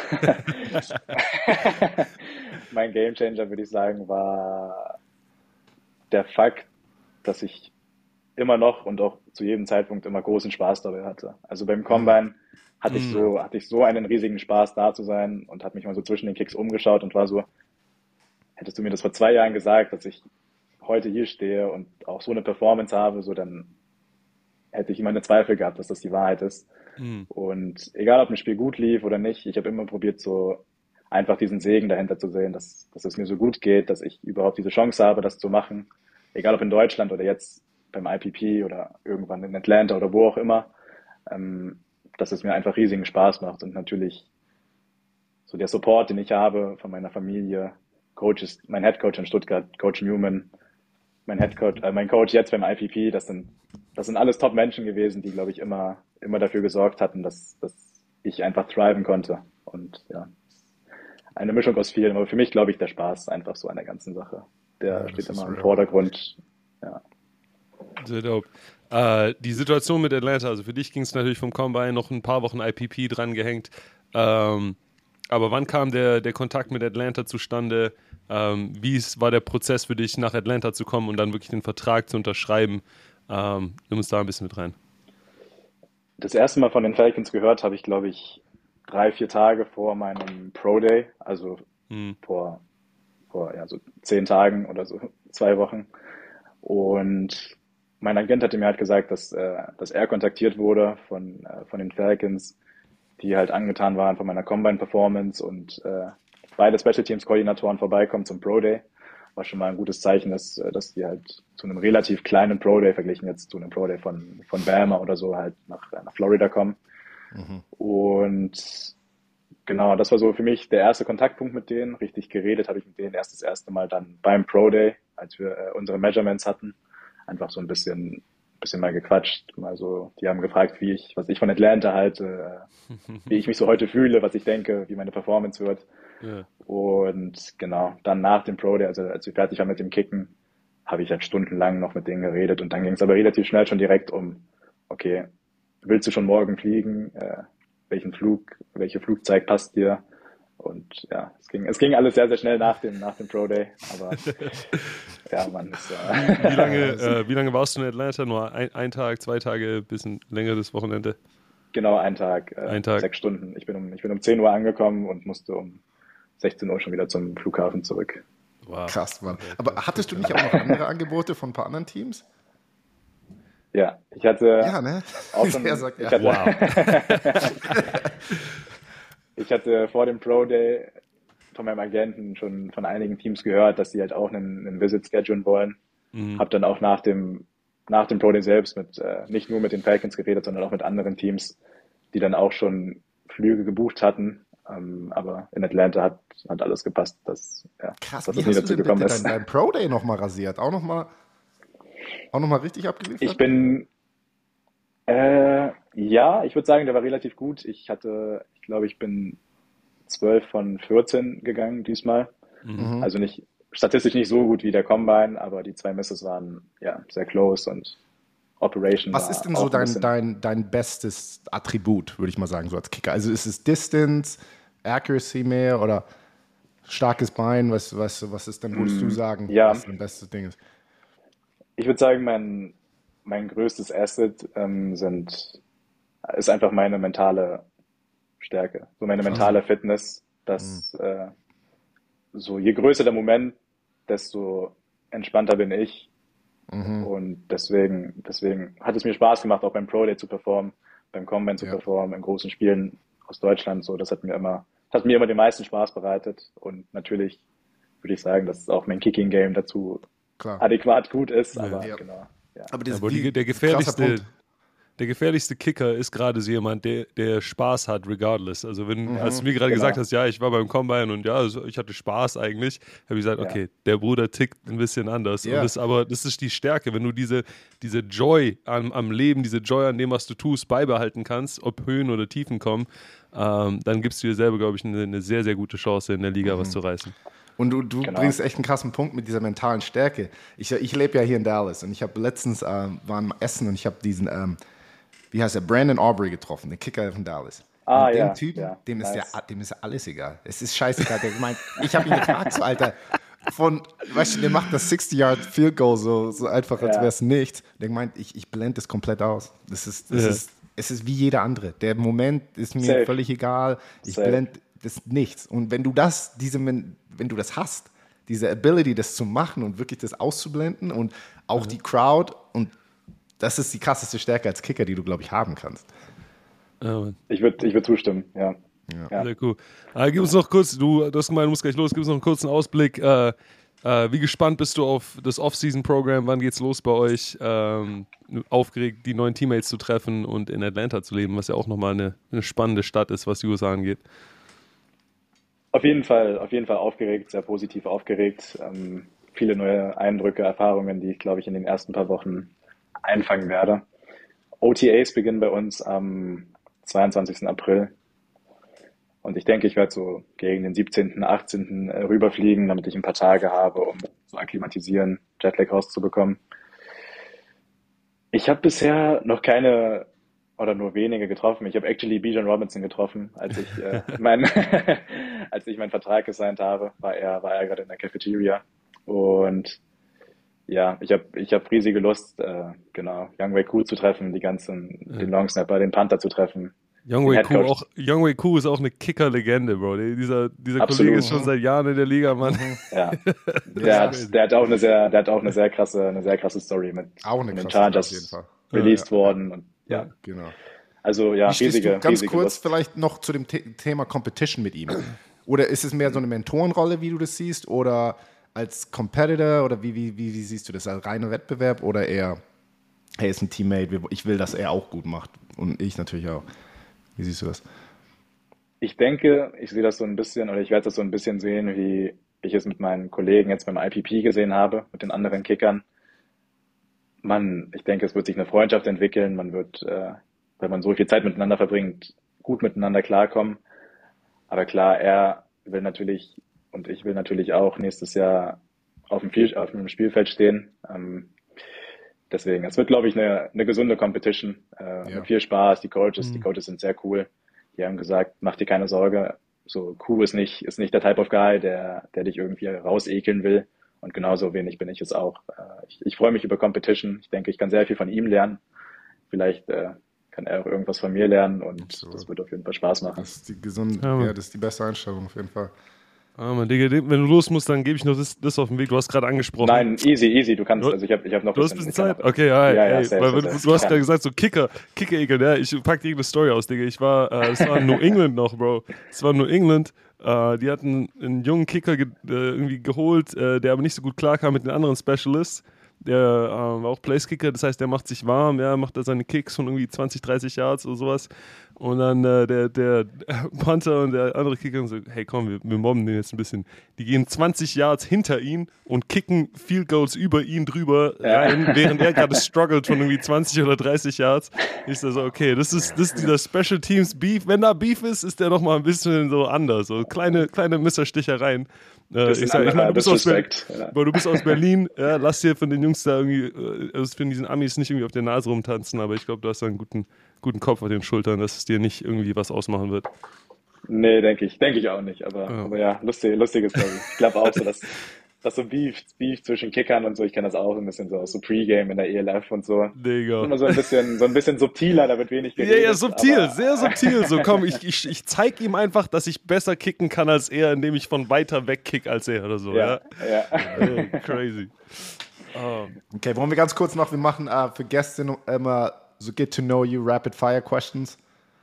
Speaker 3: mein Game Changer würde ich sagen, war der Fakt, dass ich immer noch und auch zu jedem Zeitpunkt immer großen Spaß dabei hatte. Also beim Combine hatte ich
Speaker 1: Mhm.
Speaker 3: so, hatte ich so einen riesigen Spaß da zu sein und habe mich mal so zwischen den Kicks umgeschaut und war so, hättest du mir das vor zwei Jahren gesagt, dass ich heute hier stehe und auch so eine Performance habe, so dann hätte ich meine Zweifel gehabt, dass das die Wahrheit ist.
Speaker 1: Mhm.
Speaker 3: Und egal, ob ein Spiel gut lief oder nicht, ich habe immer probiert, so einfach diesen Segen dahinter zu sehen, dass, dass es mir so gut geht, dass ich überhaupt diese Chance habe, das zu machen. Egal ob in Deutschland oder jetzt beim I P P oder irgendwann in Atlanta oder wo auch immer, ähm, dass es mir einfach riesigen Spaß macht. Und natürlich so der Support, den ich habe von meiner Familie, Coaches, mein Head Coach in Stuttgart, Coach Newman, mein Head Coach, äh, mein Coach jetzt beim I P P, das sind, das sind alles Top-Menschen gewesen, die, glaube ich, immer, immer dafür gesorgt hatten, dass, dass ich einfach thriven konnte. Und ja, eine Mischung aus vielen. Aber für mich, glaube ich, der Spaß einfach so an der ganzen Sache. Der
Speaker 2: Ja,
Speaker 3: steht
Speaker 2: das ist
Speaker 3: immer im
Speaker 2: real.
Speaker 3: Vordergrund. Ja.
Speaker 1: Sehr dope. Äh, die Situation mit Atlanta, also für dich ging es natürlich vom Combine noch ein paar Wochen I P P dran gehängt. Ähm, aber wann kam der, der Kontakt mit Atlanta zustande? Ähm, wie ist, war der Prozess für dich, nach Atlanta zu kommen und dann wirklich den Vertrag zu unterschreiben? Ähm, nimm uns da ein bisschen mit rein.
Speaker 3: Das erste Mal von den Falcons gehört habe ich, glaube ich, drei, vier Tage vor meinem Pro Day, also
Speaker 1: Hm.
Speaker 3: vor, vor ja, so zehn Tagen oder so, zwei Wochen. Und mein Agent hatte mir halt gesagt, dass, äh, dass er kontaktiert wurde von, äh, von den Falcons, die halt angetan waren von meiner Combine-Performance und äh, beide Special Teams-Koordinatoren vorbeikommen zum Pro Day. Was schon mal ein gutes Zeichen ist, äh, dass die halt zu einem relativ kleinen Pro Day verglichen jetzt zu einem Pro Day von, von Bama oder so halt nach, nach Florida kommen. Und genau, das war so für mich der erste Kontaktpunkt mit denen. Richtig geredet habe ich mit denen erst das erste Mal dann beim Pro Day, als wir äh, unsere Measurements hatten. Einfach so ein bisschen, bisschen mal gequatscht, mal so, die haben gefragt, wie ich, was ich von Atlanta halte, äh, wie ich mich so heute fühle, was ich denke, wie meine Performance wird.
Speaker 1: Ja.
Speaker 3: Und genau, dann nach dem Pro Day, also als wir fertig waren mit dem Kicken, habe ich halt stundenlang noch mit denen geredet und dann ging es aber relativ schnell schon direkt um, okay, willst du schon morgen fliegen? Äh, welchen Flug, welche Flugzeit passt dir? Und ja, es ging, es ging alles sehr, sehr schnell nach dem, nach dem Pro Day, aber ja, man ist,
Speaker 1: Wie
Speaker 3: äh,
Speaker 1: lange, äh, wie lange warst du in Atlanta? Nur ein, ein Tag, zwei Tage, bisschen längeres Wochenende?
Speaker 3: genau ein Tag, äh,
Speaker 1: Ein Tag.
Speaker 3: sechs Stunden. Ich bin um, ich bin um zehn Uhr angekommen und musste um sechzehn Uhr schon wieder zum Flughafen zurück.
Speaker 1: Wow.
Speaker 2: Krass, Mann. Aber hattest du nicht auch noch andere Angebote von ein paar anderen Teams?
Speaker 3: Ja, ich hatte
Speaker 2: Ja, ne?
Speaker 3: auch schon,
Speaker 2: Er sagt,
Speaker 3: ich
Speaker 2: ja.
Speaker 3: hatte,
Speaker 1: Wow.
Speaker 3: ich hatte vor dem Pro Day von meinem Agenten schon von einigen Teams gehört, dass sie halt auch einen, einen Visit schedulen wollen.
Speaker 1: Mhm.
Speaker 3: Hab dann auch nach dem, nach dem Pro Day selbst mit, äh, nicht nur mit den Falcons geredet, sondern auch mit anderen Teams, die dann auch schon Flüge gebucht hatten. Ähm, aber in Atlanta hat, hat alles gepasst, dass, ja,
Speaker 2: Krass,
Speaker 3: dass
Speaker 2: wie
Speaker 3: es nie
Speaker 2: hast du
Speaker 3: dazu
Speaker 2: denn
Speaker 3: gekommen
Speaker 2: bitte
Speaker 3: ist.
Speaker 2: dein, dein Pro Day nochmal rasiert? Auch nochmal auch noch mal richtig
Speaker 3: Ich
Speaker 2: abgeliefert?
Speaker 3: bin, äh, ja, ich würde sagen, der war relativ gut. Ich hatte, ich glaube, ich bin zwölf von vierzehn gegangen diesmal.
Speaker 1: Mhm.
Speaker 2: Mhm.
Speaker 3: Also nicht, statistisch nicht so gut wie der Combine, aber die zwei Misses waren ja sehr close und Operation
Speaker 2: Was ist
Speaker 3: war
Speaker 2: denn so
Speaker 3: auch ein
Speaker 2: dein,
Speaker 3: bisschen.
Speaker 2: dein, dein bestes Attribut, würde ich mal sagen, so als Kicker? Also ist es Distance, Accuracy mehr oder starkes Bein? Was, was, was ist denn, würdest du
Speaker 3: Mm,
Speaker 2: sagen,
Speaker 3: ja,
Speaker 2: was dein bestes Ding ist?
Speaker 3: ich würde sagen, mein, mein größtes Asset ähm, sind, ist einfach meine mentale Stärke, so meine
Speaker 2: Krass.
Speaker 3: mentale Fitness,
Speaker 2: Mhm.
Speaker 3: dass äh, so je größer der Moment, desto entspannter bin ich.
Speaker 2: Mhm.
Speaker 3: Und deswegen, deswegen hat es mir Spaß gemacht, auch beim Pro Day zu performen, beim Combine zu
Speaker 2: Ja.
Speaker 3: performen, in großen Spielen aus Deutschland. So, das hat mir immer, hat mir immer den meisten Spaß bereitet. Und natürlich würde ich sagen, dass auch mein Kicking Game dazu adäquat gut ist,
Speaker 1: Ja.
Speaker 3: aber
Speaker 2: Ja.
Speaker 3: genau. Ja.
Speaker 2: Aber, das
Speaker 1: Aber
Speaker 2: ist wie-
Speaker 1: die, der
Speaker 2: krasser
Speaker 1: gefährlichste,
Speaker 2: Punkt.
Speaker 1: der gefährlichste Kicker ist gerade so jemand, der, der Spaß hat, regardless. Also wenn, als du mir gerade
Speaker 3: Genau.
Speaker 1: gesagt hast, ja, ich war beim Combine und ja, also ich hatte Spaß eigentlich, habe ich gesagt,
Speaker 3: Ja.
Speaker 1: okay, der Bruder tickt ein bisschen anders.
Speaker 2: Ja.
Speaker 1: Und das, aber das ist die Stärke, wenn du diese, diese Joy am, am Leben, diese Joy an dem, was du tust, beibehalten kannst, ob Höhen oder Tiefen kommen, ähm, dann gibst du dir selber, glaube ich, eine, eine sehr, sehr gute Chance in der Liga was zu reißen.
Speaker 2: Und du, du
Speaker 3: Genau.
Speaker 2: bringst echt einen krassen Punkt mit dieser mentalen Stärke. Ich, ich lebe ja hier in Dallas und ich habe letztens, ähm, war am Essen und ich habe diesen, ähm, wie heißt der, Brandon Aubrey getroffen, den Kicker von Dallas.
Speaker 3: Ah,
Speaker 2: und dem
Speaker 3: ja,
Speaker 2: Typen,
Speaker 3: ja,
Speaker 2: dem, ist
Speaker 3: nice.
Speaker 2: ja, dem ist ja alles egal. Es ist scheißegal. Der meint, ich habe ihn gefragt, so Alter, von, weißt du, der macht das sixty-Yard-Field-Goal so, so einfach, als
Speaker 3: Ja.
Speaker 2: wäre es nichts. Der meint, ich, ich blende das komplett aus. Das ist, das
Speaker 1: Ja.
Speaker 2: ist, es ist wie jeder andere. Der Moment ist mir
Speaker 3: Safe.
Speaker 2: völlig egal. Ich
Speaker 3: Safe.
Speaker 2: blende das nichts. Und wenn du das, diese, Men- wenn du das hast, diese Ability, das zu machen und wirklich das auszublenden und auch die Crowd, und das ist die krasseste Stärke als Kicker, die du, glaube ich, haben kannst.
Speaker 1: Ja, Mann.
Speaker 3: Ich würde ich würd zustimmen, ja. Ja.
Speaker 1: Sehr cool. Äh, gib uns noch kurz, du, du hast gemeint, du musst gleich los, gib uns noch einen kurzen Ausblick. Äh, äh, wie gespannt bist du auf das Off-Season-Programm? Wann geht's los bei euch? Ähm, aufgeregt, die neuen Teammates zu treffen und in Atlanta zu leben, was ja auch nochmal eine, eine spannende Stadt ist, was die U S A angeht.
Speaker 3: Auf jeden Fall, auf jeden Fall aufgeregt, sehr positiv aufgeregt. Ähm, viele neue Eindrücke, Erfahrungen, die ich, glaube ich, in den ersten paar Wochen einfangen werde. O T As beginnen bei uns am zweiundzwanzigsten April. Und ich denke, ich werde so gegen den siebzehnten, achtzehnten rüberfliegen, damit ich ein paar Tage habe, um zu akklimatisieren, Jetlag rauszubekommen. Ich habe bisher noch keine oder nur wenige getroffen. Ich habe actually Bijan Robinson getroffen, als ich äh, mein, als ich meinen Vertrag gesigned habe, war er, war er gerade in der Cafeteria. Und ja, ich habe ich hab riesige Lust, äh, genau, Young Wei Koo zu treffen, die ganzen, den Long Snapper, den Panther zu treffen.
Speaker 1: Young
Speaker 3: Den
Speaker 1: Wei
Speaker 3: Head
Speaker 1: Koo,
Speaker 3: Coach.
Speaker 1: auch, Young Wei Koo ist auch eine Kicker-Legende, Bro. Die- Dieser, dieser
Speaker 3: Absolut.
Speaker 1: Kollege ist schon seit Jahren in der Liga, Mann.
Speaker 3: Ja, der
Speaker 2: Ja,
Speaker 3: hat, der hat auch eine sehr, der hat auch eine sehr krasse, eine sehr krasse Story mit
Speaker 2: Auch eine
Speaker 3: den
Speaker 2: krasse Story auf
Speaker 3: Chargers
Speaker 2: jeden Fall.
Speaker 3: released
Speaker 2: Ja, ja,
Speaker 3: worden und ja,
Speaker 2: Genau.
Speaker 3: also ja,
Speaker 2: Wie stehst
Speaker 3: riesige,
Speaker 2: du ganz
Speaker 3: riesige
Speaker 2: kurz
Speaker 3: Lust.
Speaker 2: vielleicht noch zu dem The Thema Competition mit ihm? Oder ist es mehr so eine Mentorenrolle, wie du das siehst? Oder als Competitor? Oder wie, wie, wie, wie siehst du das? Als reiner Wettbewerb? Oder eher, hey, ist ein Teammate, wir- ich will, dass er auch gut macht. Und ich natürlich auch. Wie siehst du das?
Speaker 3: Ich denke, ich sehe das so ein bisschen, oder ich werde das so ein bisschen sehen, wie ich es mit meinen Kollegen jetzt beim I P P gesehen habe, mit den anderen Kickern. Man, ich denke, es wird sich eine Freundschaft entwickeln, man wird, äh, wenn man so viel Zeit miteinander verbringt, gut miteinander klarkommen. Aber klar, er will natürlich und ich will natürlich auch nächstes Jahr auf dem, Spiel, auf dem Spielfeld stehen. Ähm, deswegen, es wird, glaube ich, eine, eine gesunde Competition, äh,
Speaker 2: Ja.
Speaker 3: mit viel Spaß. Die Coaches, die Coaches sind sehr cool. Die haben gesagt, mach dir keine Sorge. So, Q ist nicht, ist nicht der Type of Guy, der, der dich irgendwie rausekeln will. Und genauso wenig bin ich es auch. Äh, ich, ich freue mich über Competition. Ich denke, ich kann sehr viel von ihm lernen. Vielleicht äh, kann er auch irgendwas von mir lernen und
Speaker 2: Absolut.
Speaker 3: das wird auf jeden Fall Spaß machen.
Speaker 2: Das ist die gesunde,
Speaker 1: Ja, Mann.
Speaker 2: ja, das ist die beste Einstellung auf jeden Fall.
Speaker 1: Ah, Mann, Digga, wenn du los musst, dann gebe ich noch das, das auf den Weg. Du hast gerade angesprochen.
Speaker 3: Nein, easy, easy. Du kannst,
Speaker 1: Du-
Speaker 3: also ich habe ich hab noch
Speaker 1: Du hast ein bisschen
Speaker 3: ich kann
Speaker 1: Zeit?
Speaker 3: noch-
Speaker 1: Okay, ja,
Speaker 3: Ja, ja,
Speaker 1: ey,
Speaker 3: safe,
Speaker 1: weil
Speaker 3: safe,
Speaker 1: du,
Speaker 3: safe.
Speaker 1: du hast
Speaker 3: Ja.
Speaker 1: gerade gesagt, so Kicker, Kicker-Ekel, ja, ich pack dir eine Story aus, Digga. Ich war, äh, das war in New England noch, Bro. Das war in New England. Äh, die hatten einen jungen Kicker ge äh, irgendwie geholt, äh, der aber nicht so gut klarkam mit den anderen Specialists. Der äh, war auch Place-Kicker, das heißt, der macht sich warm, ja, macht da seine Kicks von irgendwie zwanzig, dreißig Yards oder sowas. Und dann äh, der, der Panther und der andere Kicker so, hey komm, wir, wir mobben den jetzt ein bisschen. Die gehen zwanzig Yards hinter ihn und kicken Field Goals über ihn drüber rein, während er gerade struggelt von irgendwie zwanzig oder dreißig Yards. Ich so, so, okay, das ist, das ist dieser Special Teams Beef. Wenn da Beef ist, ist der nochmal ein bisschen so anders. So kleine, kleine Messerstichereien. Äh,
Speaker 3: Bisschen
Speaker 1: ich sag, ich
Speaker 3: anderer
Speaker 1: meine, du bist aus Berlin.
Speaker 3: Disrespect, ja.
Speaker 1: Bro, du bist aus Berlin, ja, lass dir von den Jungs da irgendwie, äh, also von diesen Amis nicht irgendwie auf der Nase rumtanzen, aber ich glaube, du hast da einen guten, guten Kopf auf den Schultern, dass es dir nicht irgendwie was ausmachen wird.
Speaker 3: Nee, denke ich, denke ich auch nicht. Aber
Speaker 1: Ja.
Speaker 3: ja, aber ja lustig, lustiges Story. Ich glaube auch so, dass, dass so Beef, Beef zwischen Kickern und so, ich kenne das auch ein bisschen so aus so Pre-Game in der E L F und so.
Speaker 1: Digga.
Speaker 3: Immer so ein bisschen, so ein bisschen subtiler, da wird wenig
Speaker 1: Ja,
Speaker 3: geredet.
Speaker 1: ja, subtil,
Speaker 3: aber,
Speaker 1: sehr subtil. So, komm, ich, ich, ich zeig ihm einfach, dass ich besser kicken kann als er, indem ich von weiter weg kick als er oder so, ja.
Speaker 3: Ja, ja.
Speaker 1: Ey, crazy. Oh.
Speaker 2: Okay, wollen wir ganz kurz noch, wir machen äh, für Gäste noch immer so Get to Know You Rapid Fire Questions.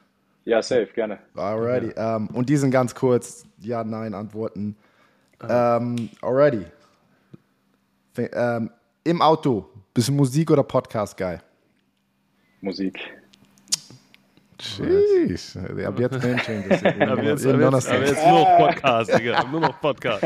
Speaker 3: Ja, safe, gerne.
Speaker 2: Alrighty. Ähm, und die sind ganz kurz, ja, nein, Antworten. Ähm, alrighty. Ähm, Im Auto, bist du Musik- oder Podcast-Guy?
Speaker 3: Musik.
Speaker 2: Tschüss. Ab jetzt Name Changes.
Speaker 1: Aber jetzt, aber jetzt, aber jetzt nur noch Podcast, Digga. Nur noch Podcast.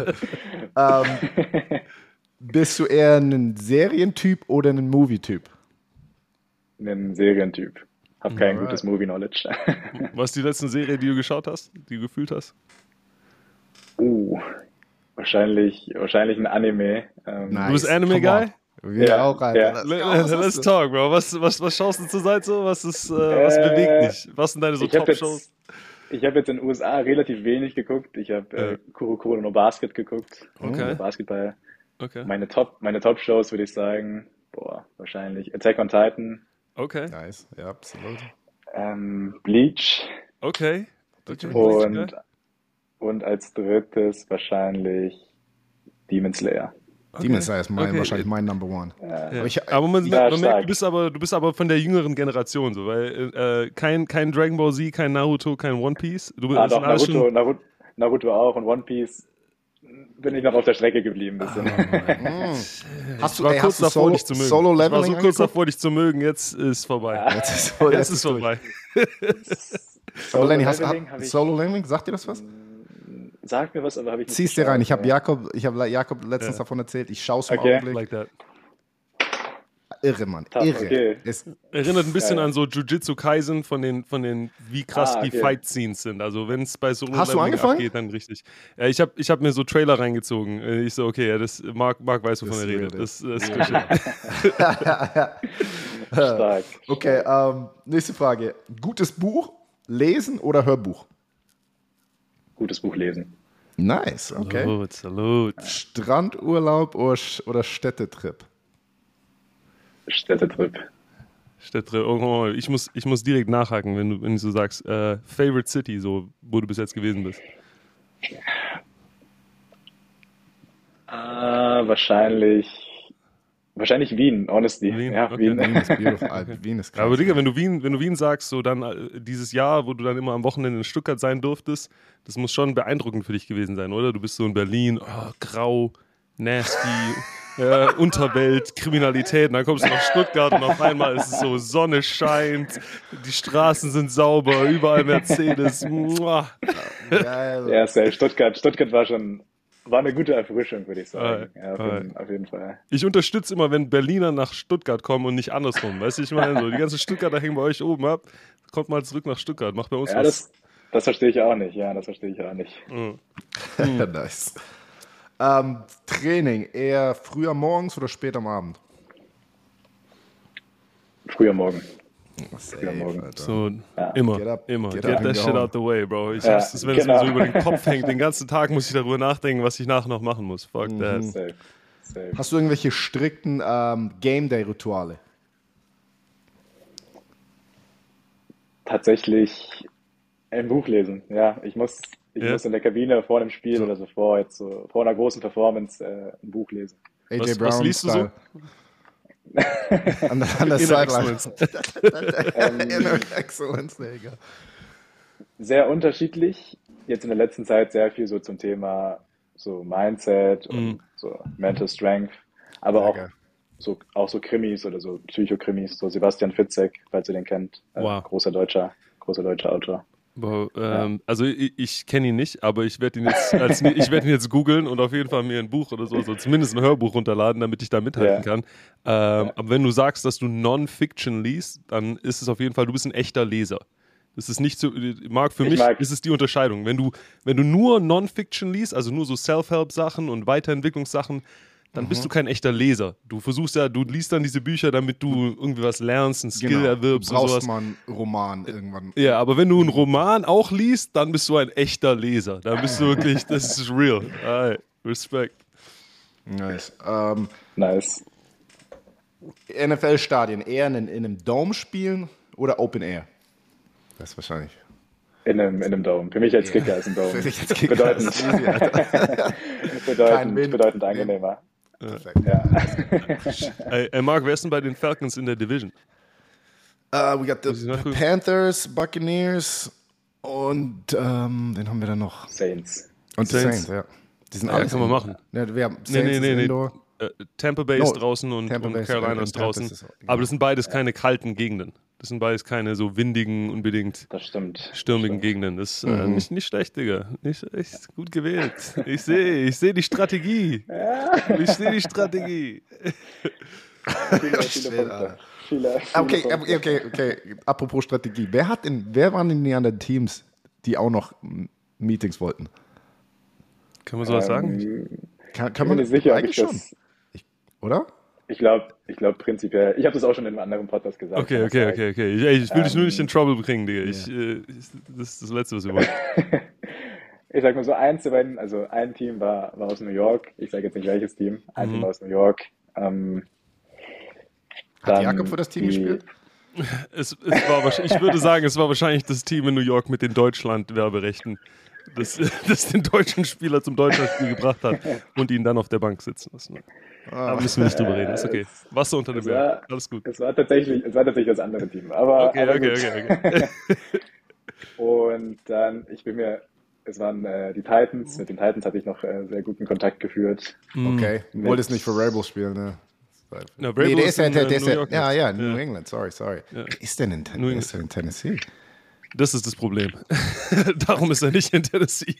Speaker 2: ähm, bist du eher ein Serientyp oder ein Movie-Typ?
Speaker 3: Ein Serientyp. Hab kein
Speaker 2: Alright.
Speaker 3: gutes Movie-Knowledge.
Speaker 1: Was ist die letzte Serie, die du geschaut hast, die du gefühlt hast?
Speaker 3: Uh, wahrscheinlich, wahrscheinlich ein Anime. Ähm,
Speaker 2: Nice.
Speaker 1: Du bist
Speaker 2: Come
Speaker 1: Anime-Guy?
Speaker 2: on. Wir
Speaker 3: Ja,
Speaker 2: auch, Alter.
Speaker 3: ja.
Speaker 2: Let's
Speaker 1: Let,
Speaker 2: go. Was
Speaker 1: let's
Speaker 2: hast du?
Speaker 1: talk, Bro. Was, was, was schaust du zurzeit so? Was, ist, äh, was
Speaker 3: Äh,
Speaker 1: bewegt dich? Was sind deine so
Speaker 3: Ich habe
Speaker 1: Top-Shows?
Speaker 3: jetzt, ich hab jetzt in den U S A relativ wenig geguckt. Ich habe
Speaker 1: Ja.
Speaker 3: äh, Kurokuro no Basket geguckt.
Speaker 1: Okay.
Speaker 3: Also Basketball.
Speaker 1: Okay.
Speaker 3: Meine Top, meine Top-Shows würde ich sagen, boah, wahrscheinlich Attack on Titan,
Speaker 1: Okay.
Speaker 2: Nice, ja, absolut.
Speaker 3: ähm, Bleach
Speaker 1: Okay. Okay.
Speaker 3: und, und als drittes wahrscheinlich Demon Slayer.
Speaker 1: Okay.
Speaker 2: Demon Slayer ist mein,
Speaker 1: Okay.
Speaker 2: wahrscheinlich mein Number One.
Speaker 1: Ja.
Speaker 2: Aber ich-
Speaker 1: aber man,
Speaker 3: Ja,
Speaker 1: man merkt,
Speaker 3: stark.
Speaker 1: du bist aber, du bist aber von der jüngeren Generation, so, weil äh, kein, kein Dragon Ball Z, kein Naruto, kein One Piece. Du
Speaker 3: Ah,
Speaker 1: bist
Speaker 3: doch,
Speaker 1: alles
Speaker 3: Naruto,
Speaker 1: schon.
Speaker 3: Naruto, Naruto auch und One Piece bin ich noch auf der Strecke geblieben. Ein bisschen.
Speaker 2: Hast
Speaker 1: Ich
Speaker 2: du,
Speaker 1: war
Speaker 2: ey,
Speaker 1: kurz
Speaker 2: hast du
Speaker 1: davor,
Speaker 2: Solo,
Speaker 1: dich zu mögen.
Speaker 2: Solo
Speaker 1: ich war
Speaker 2: Leveling
Speaker 1: so kurz
Speaker 2: angeguckt?
Speaker 1: davor, dich zu mögen. Jetzt ist vorbei.
Speaker 2: Jetzt ist, so,
Speaker 1: Jetzt ist vorbei.
Speaker 2: Aber Lenny, hast
Speaker 3: Leveling
Speaker 2: du
Speaker 3: hab ich-
Speaker 2: Solo Leveling? Sagt dir das was?
Speaker 3: Sag mir was, aber habe ich nicht
Speaker 2: Zieh's dir rein. Ich habe
Speaker 3: geschaut,
Speaker 2: Jakob, ich habe Jakob letztens
Speaker 1: Ja.
Speaker 2: davon erzählt. Ich schaue es im
Speaker 3: Okay.
Speaker 2: Augenblick.
Speaker 1: Like that.
Speaker 2: Irre, Mann.
Speaker 3: Tough,
Speaker 2: Irre.
Speaker 3: okay.
Speaker 2: Ist,
Speaker 1: Erinnert ein bisschen
Speaker 3: Ja, ja.
Speaker 1: an so Jujutsu Kaisen von den, von den, wie krass
Speaker 3: Ah,
Speaker 1: die
Speaker 3: okay.
Speaker 1: Fight-Scenes sind. Also wenn es bei Solo
Speaker 2: Hast du
Speaker 1: Leveling
Speaker 2: angefangen?
Speaker 1: abgeht, dann richtig. Ja, ich habe ich hab mir so Trailer reingezogen. Äh, Ich so, okay, ja, das, Marc, Marc weiß, wovon
Speaker 2: Das
Speaker 1: er
Speaker 2: ist
Speaker 1: redet.
Speaker 2: real,
Speaker 1: Das, das ist good shit.
Speaker 3: Stark.
Speaker 2: okay, ähm, nächste Frage. Gutes Buch, lesen oder Hörbuch?
Speaker 3: Gutes Buch lesen.
Speaker 2: Nice, okay.
Speaker 1: Salut, salut.
Speaker 2: Strandurlaub oder, Sch- oder Städtetrip?
Speaker 3: Städtetrip.
Speaker 1: Städte, oh, oh, ich, muss, ich muss direkt nachhaken, wenn du, wenn du so sagst, äh, Favorite City, so, wo du bis jetzt gewesen bist.
Speaker 3: Ah, wahrscheinlich, wahrscheinlich Wien, honestly.
Speaker 1: Wien,
Speaker 3: Ja,
Speaker 1: okay.
Speaker 3: Wien.
Speaker 2: Wien ist beautiful. Alter, Wien ist krass.
Speaker 1: Aber Digga, wenn du Wien, wenn du Wien sagst, so dann äh, dieses Jahr, wo du dann immer am Wochenende in Stuttgart sein durftest, das muss schon beeindruckend für dich gewesen sein, oder? Du bist so in Berlin, oh, grau, nasty, äh, Unterwelt, Kriminalität, und dann kommst du nach Stuttgart und auf einmal ist es so, Sonne scheint, die Straßen sind sauber, überall Mercedes. Muah.
Speaker 2: Geil.
Speaker 3: Ja, safe. Stuttgart, Stuttgart war schon, war eine gute Erfrischung, würde ich sagen.
Speaker 1: Ah,
Speaker 3: Ja, auf,
Speaker 1: ah.
Speaker 3: jeden, auf jeden Fall.
Speaker 1: Ich unterstütze immer, wenn Berliner nach Stuttgart kommen und nicht andersrum. Weißt du, ich meine, so, die ganzen Stuttgarter hängen bei euch oben ab. Kommt mal zurück nach Stuttgart, macht bei uns
Speaker 3: Ja,
Speaker 1: was.
Speaker 3: das, das verstehe ich auch nicht. Ja, das verstehe ich auch nicht.
Speaker 1: Mhm.
Speaker 2: Nice. Ähm, Training, eher früher morgens oder später am Abend?
Speaker 3: Früher Morgen.
Speaker 2: Safe,
Speaker 3: Morgen.
Speaker 2: Alter.
Speaker 1: So,
Speaker 3: Ja.
Speaker 1: immer,
Speaker 2: Get up,
Speaker 1: immer.
Speaker 2: get
Speaker 1: Get,
Speaker 2: up and
Speaker 1: that
Speaker 2: go
Speaker 1: shit
Speaker 2: home.
Speaker 1: out the way, Bro. Ich
Speaker 3: Ja,
Speaker 1: hasse es, wenn es mir
Speaker 3: genau.
Speaker 1: so über den Kopf hängt. Den ganzen Tag muss ich darüber nachdenken, was ich nachher noch machen muss. Fuck that.
Speaker 3: Safe. Safe.
Speaker 2: Hast du irgendwelche strikten ähm, Game Day Rituale?
Speaker 3: Tatsächlich ein Buch lesen. Ja, ich muss, ich
Speaker 1: Ja.
Speaker 3: muss in der Kabine vor einem Spiel oder so vor, jetzt so, vor einer großen Performance äh, ein Buch lesen.
Speaker 2: A J
Speaker 1: Was-
Speaker 2: Brown
Speaker 1: was liest du so?
Speaker 2: Style. An der, an der
Speaker 1: Inner
Speaker 2: Sideline.
Speaker 1: Excellence.
Speaker 2: Inner Excellence, Digga.
Speaker 3: Sehr unterschiedlich. Jetzt in der letzten Zeit sehr viel so zum Thema so Mindset und
Speaker 1: Mhm.
Speaker 3: so Mental Strength, aber
Speaker 2: Sehr
Speaker 3: auch
Speaker 2: geil.
Speaker 3: so, auch so Krimis oder so Psychokrimis, so Sebastian Fitzek, falls ihr den kennt, äh,
Speaker 1: Wow.
Speaker 3: großer deutscher, großer deutscher Autor.
Speaker 1: Bro, ähm, also ich, ich kenne ihn nicht, aber ich werde ihn jetzt als, ich werde ihn jetzt googeln und auf jeden Fall mir ein Buch oder so, so zumindest ein Hörbuch runterladen, damit ich da mithalten
Speaker 3: Ja.
Speaker 1: kann. Ähm, Aber wenn du sagst, dass du Non-Fiction liest, dann ist es auf jeden Fall, du bist ein echter Leser. Das ist nicht so, Marc, für
Speaker 3: Ich
Speaker 1: mich
Speaker 3: mag-
Speaker 1: ist es die Unterscheidung. Wenn du, wenn du nur Non-Fiction liest, also nur so Self-Help-Sachen und Weiterentwicklungssachen, dann bist du kein echter Leser. Du versuchst ja, du liest dann diese Bücher, damit du irgendwie was lernst, einen Skill
Speaker 2: Genau.
Speaker 1: erwirbst
Speaker 2: Du
Speaker 1: und
Speaker 2: brauchst
Speaker 1: sowas.
Speaker 2: mal einen Roman irgendwann.
Speaker 1: Ja, aber wenn du einen Roman auch liest, dann bist du ein echter Leser. Dann bist du wirklich, das ist real. Alright, Respekt.
Speaker 2: Nice. Ähm,
Speaker 3: Nice.
Speaker 2: N F L-Stadien eher in, in einem Dome spielen oder Open Air? Das ist wahrscheinlich.
Speaker 3: In einem, in einem Dome. Für mich als Kicker ist ein Dome.
Speaker 2: Für dich als Kicker
Speaker 3: bedeutend,
Speaker 2: ist es easy, Alter. Kein
Speaker 3: bedeutend,
Speaker 2: Wind.
Speaker 3: bedeutend angenehmer.
Speaker 2: Perfekt.
Speaker 3: Ja.
Speaker 1: Ey, ey Marc, wer ist denn bei den Falcons in der Division?
Speaker 2: Uh, we got the
Speaker 1: Muss ich nachgucken?
Speaker 2: Panthers, Buccaneers und ähm, den haben wir dann noch.
Speaker 3: Saints.
Speaker 2: Und die
Speaker 1: Saints.
Speaker 2: Saints, ja. Die sind
Speaker 1: Ja,
Speaker 2: alles
Speaker 1: kann man
Speaker 2: in-
Speaker 1: machen.
Speaker 2: Ja, wir haben Saints
Speaker 1: Nee, nee,
Speaker 2: ist
Speaker 1: nee, nee.
Speaker 2: Indoor.
Speaker 1: Äh, Tampa Bay
Speaker 2: No,
Speaker 1: ist draußen und,
Speaker 2: Tampa
Speaker 1: und
Speaker 2: Bay ist-
Speaker 1: Carolina
Speaker 2: äh,
Speaker 1: ist
Speaker 2: Tampa
Speaker 1: draußen.
Speaker 2: ist es, genau.
Speaker 1: Aber das sind beides keine kalten Gegenden. Das sind beides keine so windigen, unbedingt
Speaker 3: Das stimmt.
Speaker 1: stürmigen
Speaker 3: Stimmt.
Speaker 1: Gegenden. Das ist äh,
Speaker 2: Mhm.
Speaker 1: nicht, nicht schlecht, Digga. Nicht echt gut gewählt. Ich sehe ich seh die Strategie. Ich sehe die Strategie.
Speaker 3: Viele,
Speaker 2: Shit,
Speaker 3: viele Punkte.
Speaker 2: Alter.
Speaker 3: Viele, viele
Speaker 2: Okay,
Speaker 3: Punkte.
Speaker 2: okay, okay, okay. Apropos Strategie. Wer hat denn, wer waren denn die anderen Teams, die auch noch mm, Meetings wollten?
Speaker 1: Kann man sowas sagen?
Speaker 3: Ähm,
Speaker 2: Kann,
Speaker 3: ich
Speaker 2: kann
Speaker 3: bin
Speaker 2: man
Speaker 3: mir nicht sicher, ob ich
Speaker 2: eigentlich schon,
Speaker 3: das.
Speaker 2: oder?
Speaker 3: Ich glaube, ich glaube prinzipiell. Ich habe das auch schon in einem anderen Podcast gesagt.
Speaker 1: Okay,
Speaker 3: kann
Speaker 1: okay,
Speaker 3: das
Speaker 1: okay, okay. Ich, ey, ich will dich nur nicht in
Speaker 3: Ähm,
Speaker 1: Trouble bringen, Digga. Ich, äh, ich, das ist das Letzte, was wir wollen.
Speaker 3: sein. Ich sag mal so, eins der beiden, also ein Team war, war aus New York. Ich sage jetzt nicht welches Team. Ein Team
Speaker 1: Mhm.
Speaker 3: war aus New York. Ähm,
Speaker 2: Hat
Speaker 3: dann
Speaker 2: Jakob für das Team
Speaker 3: die,
Speaker 2: gespielt?
Speaker 1: Es, es war wahrscheinlich, ich würde sagen, es war wahrscheinlich das Team in New York mit den Deutschland-Werberechten, das, das den deutschen Spieler zum Deutschlandspiel gebracht hat und ihn dann auf der Bank sitzen lassen. Da
Speaker 2: Ah,
Speaker 1: müssen wir nicht drüber reden, ist okay.
Speaker 3: es,
Speaker 1: Wasser unter dem
Speaker 3: es,
Speaker 1: Berg,
Speaker 3: war,
Speaker 1: alles gut.
Speaker 3: es, war tatsächlich, es war tatsächlich das andere Team. Aber,
Speaker 1: Okay,
Speaker 3: aber
Speaker 1: okay,
Speaker 3: gut.
Speaker 1: okay, okay.
Speaker 3: Und dann, ich bin mir, es waren äh, die Titans. Mit den Titans hatte ich noch äh, sehr guten Kontakt geführt.
Speaker 2: okay. Du
Speaker 3: Mit-
Speaker 2: wolltest nicht für Rabel spielen, ne?
Speaker 1: Na,
Speaker 2: Nee,
Speaker 1: Vrabel
Speaker 2: der
Speaker 1: ist
Speaker 2: ist ja,
Speaker 1: in,
Speaker 2: der,
Speaker 1: äh,
Speaker 2: der ist
Speaker 1: New
Speaker 2: ja,
Speaker 1: York
Speaker 2: ja,
Speaker 1: jetzt.
Speaker 2: ja, New England, sorry, sorry.
Speaker 1: Ja.
Speaker 2: Wer ist denn in, Ten
Speaker 1: New
Speaker 2: wer ist denn in Tennessee?
Speaker 1: Das ist das Problem. Darum ist er nicht in Tennessee.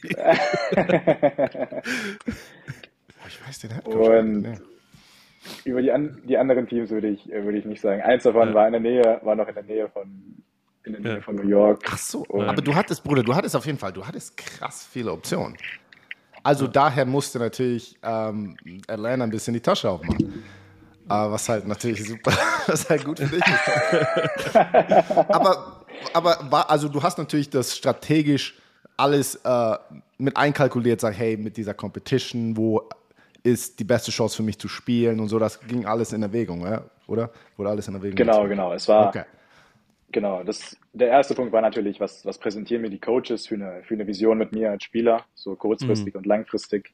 Speaker 2: Oh, ich weiß den Headcoach gar
Speaker 3: Und
Speaker 2: nicht, ne.
Speaker 3: über die, an, die anderen Teams würde ich, äh, würde ich nicht sagen. Eins davon
Speaker 1: Ja.
Speaker 3: war in der Nähe, war noch in der Nähe von, in der Nähe
Speaker 1: Ja.
Speaker 3: von New York.
Speaker 2: Ach so,
Speaker 3: Und-
Speaker 2: aber du hattest, Bruder, du hattest auf jeden Fall, du hattest krass viele Optionen. Also daher musste natürlich ähm, Atlanta ein bisschen die Tasche aufmachen. Aber was halt natürlich super, was halt gut für dich ist. aber aber war, also du hast natürlich das strategisch alles äh, mit einkalkuliert, sag, hey, mit dieser Competition, wo ist die beste Chance für mich zu spielen und so, das ging alles in Erwägung, ja? Oder? Wurde alles in Erwägung
Speaker 3: Genau,
Speaker 2: gezogen?
Speaker 3: genau. Es war,
Speaker 2: Okay.
Speaker 3: genau. Das, der erste Punkt war natürlich, was, was präsentieren mir die Coaches für eine, für eine Vision mit mir als Spieler, so kurzfristig und langfristig.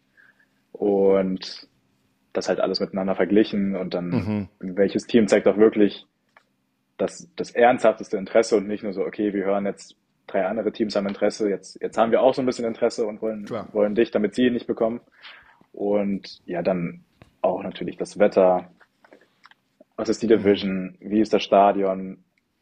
Speaker 3: Und das halt alles miteinander verglichen und dann, welches Team zeigt auch wirklich das, das ernsthafteste Interesse und nicht nur so, okay, wir hören jetzt, drei andere Teams haben Interesse, jetzt, jetzt haben wir auch so ein bisschen Interesse und wollen,
Speaker 2: Klar.
Speaker 3: wollen dich, damit sie ihn nicht bekommen. Und ja, dann auch natürlich das Wetter. Was ist die Division? Wie ist das Stadion?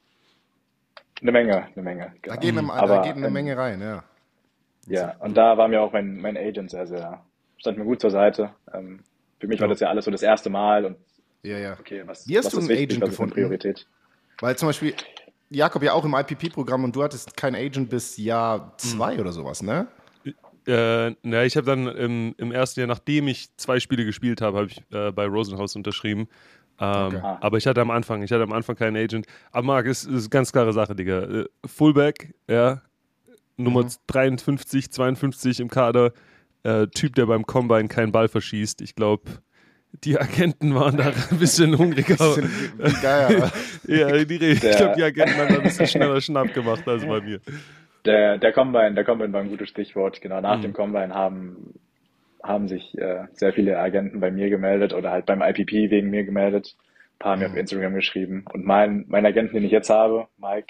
Speaker 3: Eine Menge, eine Menge.
Speaker 2: Da
Speaker 3: Genau.
Speaker 2: geht eine, da
Speaker 3: Aber,
Speaker 2: geht eine
Speaker 3: ähm,
Speaker 2: Menge rein, ja.
Speaker 3: Ja, und da war mir auch mein, mein Agent sehr, sehr, stand mir gut zur Seite. Ähm, für mich war das ja alles so das erste Mal und
Speaker 2: Ja, ja.
Speaker 3: okay, was,
Speaker 2: Wie hast
Speaker 3: was
Speaker 2: du
Speaker 3: ist
Speaker 2: einen
Speaker 3: wichtig,
Speaker 2: Agent
Speaker 3: was ist eine
Speaker 2: gefunden?
Speaker 3: Priorität?
Speaker 2: Weil zum Beispiel Jakob ja auch im I P P-Programm und du hattest keinen Agent bis Jahr zwei oder sowas, ne?
Speaker 1: Äh, na, ich habe dann im, im ersten Jahr, nachdem ich zwei Spiele gespielt habe, habe ich äh, bei Rosenhaus unterschrieben. Ähm,
Speaker 2: Okay.
Speaker 3: Ah.
Speaker 1: Aber ich hatte am Anfang, ich hatte am Anfang keinen Agent. Aber Marc, es ist eine ganz klare Sache, Digga. Äh, Fullback, ja, Nummer
Speaker 2: Mhm.
Speaker 1: dreiundfünfzig, zweiundfünfzig im Kader, äh, Typ, der beim Combine keinen Ball verschießt. Ich glaube, die Agenten waren da ein bisschen hungriger.
Speaker 2: Bisschen wie wie geil.
Speaker 1: Ja, die, ich
Speaker 3: Der-
Speaker 1: glaube, die Agenten haben da ein bisschen schneller Schnapp gemacht als bei mir.
Speaker 3: Der, der Combine, der Combine war ein gutes Stichwort. Genau, nach
Speaker 1: Mhm.
Speaker 3: dem Combine haben, haben sich äh, sehr viele Agenten bei mir gemeldet oder halt beim I P P wegen mir gemeldet. Ein paar haben mir auf Instagram geschrieben. Und mein, mein Agenten, den ich jetzt habe, Mike,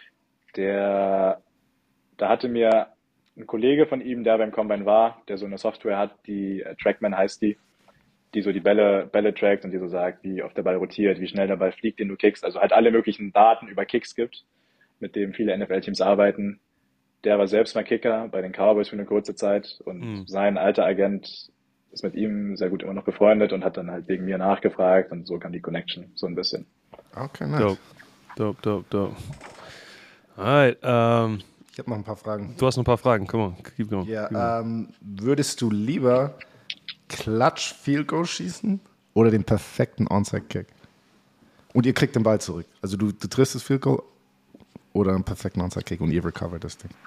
Speaker 3: der, da hatte mir ein Kollege von ihm, der beim Combine war, der so eine Software hat, die äh, Trackman heißt die, die so die Bälle, Bälle trackt und die so sagt, wie oft der Ball rotiert, wie schnell der Ball fliegt, den du kickst. Also halt alle möglichen Daten über Kicks gibt, mit dem viele N F L-Teams arbeiten. Der war selbst mal Kicker bei den Cowboys für eine kurze Zeit und
Speaker 1: Mhm.
Speaker 3: sein alter Agent ist mit ihm sehr gut immer noch befreundet und hat dann halt wegen mir nachgefragt und so kam die Connection so ein bisschen.
Speaker 2: Okay, nice.
Speaker 1: Dope, dope, dope, dope. Alright, ähm,
Speaker 2: Ich habe noch ein paar Fragen.
Speaker 1: du hast noch ein paar Fragen, come on, keep going.
Speaker 2: Ja,
Speaker 1: keep going.
Speaker 2: ähm, würdest du lieber Clutch Field Goal schießen oder den perfekten Onside Kick? Und ihr kriegt den Ball zurück. Also du, du triffst das Field Goal oder einen perfekten Onside Kick und ihr recovert das Ding.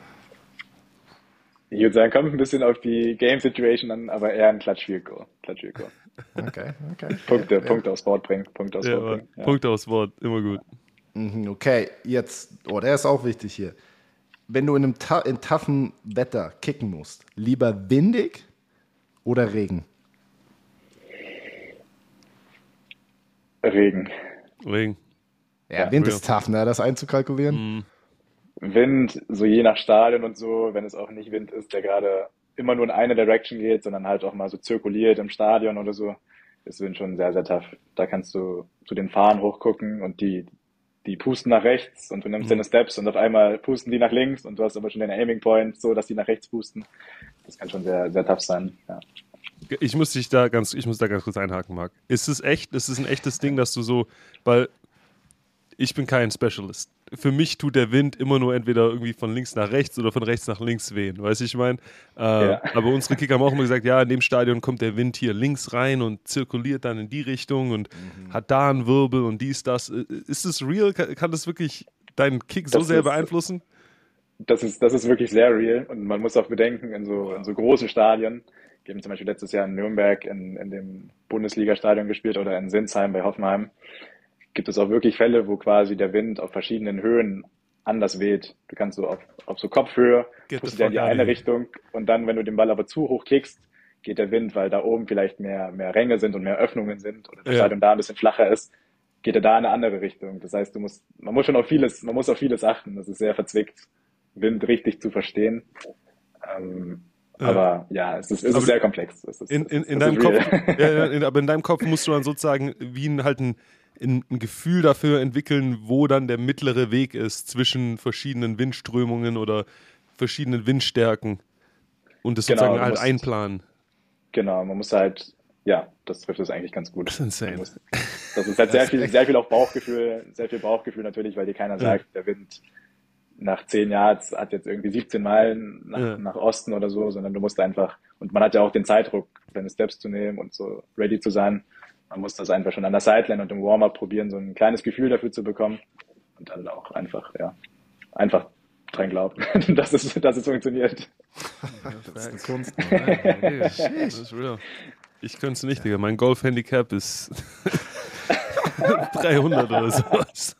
Speaker 3: Ich würde sagen, kommt ein bisschen auf die Game Situation an, aber eher ein Clutch Field Goal. Clutch Field Goal.
Speaker 2: Okay, okay.
Speaker 3: Punkte,
Speaker 2: Ja, ja.
Speaker 3: Punkte aufs Board bringen, Punkte aufs
Speaker 1: Ja,
Speaker 3: Board
Speaker 1: Mann.
Speaker 3: bringen. Ja.
Speaker 1: Punkt aufs Wort, immer gut.
Speaker 2: Mhm, okay, jetzt, oh, der ist auch wichtig hier. Wenn du in einem ta in toughen Wetter kicken musst, lieber windig oder Regen?
Speaker 3: Regen.
Speaker 1: Wegen.
Speaker 2: Ja,
Speaker 3: Ja,
Speaker 2: Wind
Speaker 1: real.
Speaker 2: ist tough, ne, das einzukalkulieren.
Speaker 3: Wind, so je nach Stadion und so, wenn es auch nicht Wind ist, der gerade immer nur in eine Direction geht, sondern halt auch mal so zirkuliert im Stadion oder so, ist Wind schon sehr, sehr tough. Da kannst du zu den Fahnen hochgucken und die, die pusten nach rechts und du nimmst
Speaker 1: Mhm.
Speaker 3: deine Steps und auf einmal pusten die nach links und du hast aber schon den Aiming Point, so dass die nach rechts pusten. Das kann schon sehr, sehr tough sein. Ja.
Speaker 1: Ich muss dich da ganz, ich muss da ganz kurz einhaken, Marc. Ist es echt, ist es ein echtes Ding, dass du so, weil ich bin kein Specialist. Für mich tut der Wind immer nur entweder irgendwie von links nach rechts oder von rechts nach links wehen. Weißt du, ich meine? Äh,
Speaker 3: Ja.
Speaker 1: Aber unsere Kicker haben auch immer gesagt, ja, in dem Stadion kommt der Wind hier links rein und zirkuliert dann in die Richtung und
Speaker 2: Mhm.
Speaker 1: hat da einen Wirbel und dies, das. Ist das real? Kann, kann das wirklich deinen Kick so
Speaker 3: Das
Speaker 1: sehr
Speaker 3: ist-
Speaker 1: beeinflussen?
Speaker 3: Das ist, das ist wirklich sehr real und man muss auch bedenken, in so, in so großen Stadien, wir haben zum Beispiel letztes Jahr in Nürnberg in, in dem Bundesliga-Stadion gespielt oder in Sinsheim bei Hoffenheim, gibt es auch wirklich Fälle, wo quasi der Wind auf verschiedenen Höhen anders weht. Du kannst so auf, auf so Kopfhöhe,
Speaker 1: Get the
Speaker 3: pustet er in die
Speaker 1: fuck out of
Speaker 3: eine
Speaker 1: here.
Speaker 3: Richtung und dann, wenn du den Ball aber zu hoch kickst, geht der Wind, weil da oben vielleicht mehr, mehr Ränge sind und mehr Öffnungen sind oder das
Speaker 1: Ja.
Speaker 3: Stadion da ein bisschen flacher ist, geht er da in eine andere Richtung. Das heißt, du musst, man muss schon auf vieles, man muss auf vieles achten. Das ist sehr verzwickt, Wind richtig zu verstehen. Ähm,
Speaker 1: Ja.
Speaker 3: Aber ja, es ist, es
Speaker 1: Aber
Speaker 3: ist sehr komplex. Es ist,
Speaker 1: In, in, in
Speaker 3: es
Speaker 1: deinem
Speaker 3: ist
Speaker 1: Kopf,
Speaker 3: real.
Speaker 1: ja, ja, in, aber in deinem Kopf musst du dann sozusagen wie ein, halt ein, ein, ein Gefühl dafür entwickeln, wo dann der mittlere Weg ist zwischen verschiedenen Windströmungen oder verschiedenen Windstärken und das
Speaker 3: Genau,
Speaker 1: sozusagen
Speaker 3: du
Speaker 1: halt
Speaker 3: musst-
Speaker 1: einplanen.
Speaker 3: Genau, man muss halt, ja, das trifft es eigentlich ganz gut.
Speaker 1: Das ist insane.
Speaker 3: Man muss- Das ist halt sehr viel, sehr viel auch Bauchgefühl, sehr viel Bauchgefühl natürlich, weil dir keiner sagt, der Wind nach zehn Yards hat jetzt irgendwie siebzehn Meilen nach,
Speaker 1: Ja.
Speaker 3: nach Osten oder so, sondern du musst einfach, und man hat ja auch den Zeitdruck, deine Steps zu nehmen und so ready zu sein. Man muss das einfach schon an der Sideline und im Warm-up probieren, so ein kleines Gefühl dafür zu bekommen und dann auch einfach, ja, einfach dran glauben, dass es, dass es funktioniert.
Speaker 2: Das ist eine Kunst.
Speaker 1: Das ist real. Ich könnte es nicht, Digga. Mein Golf-Handicap ist dreihundert oder sowas.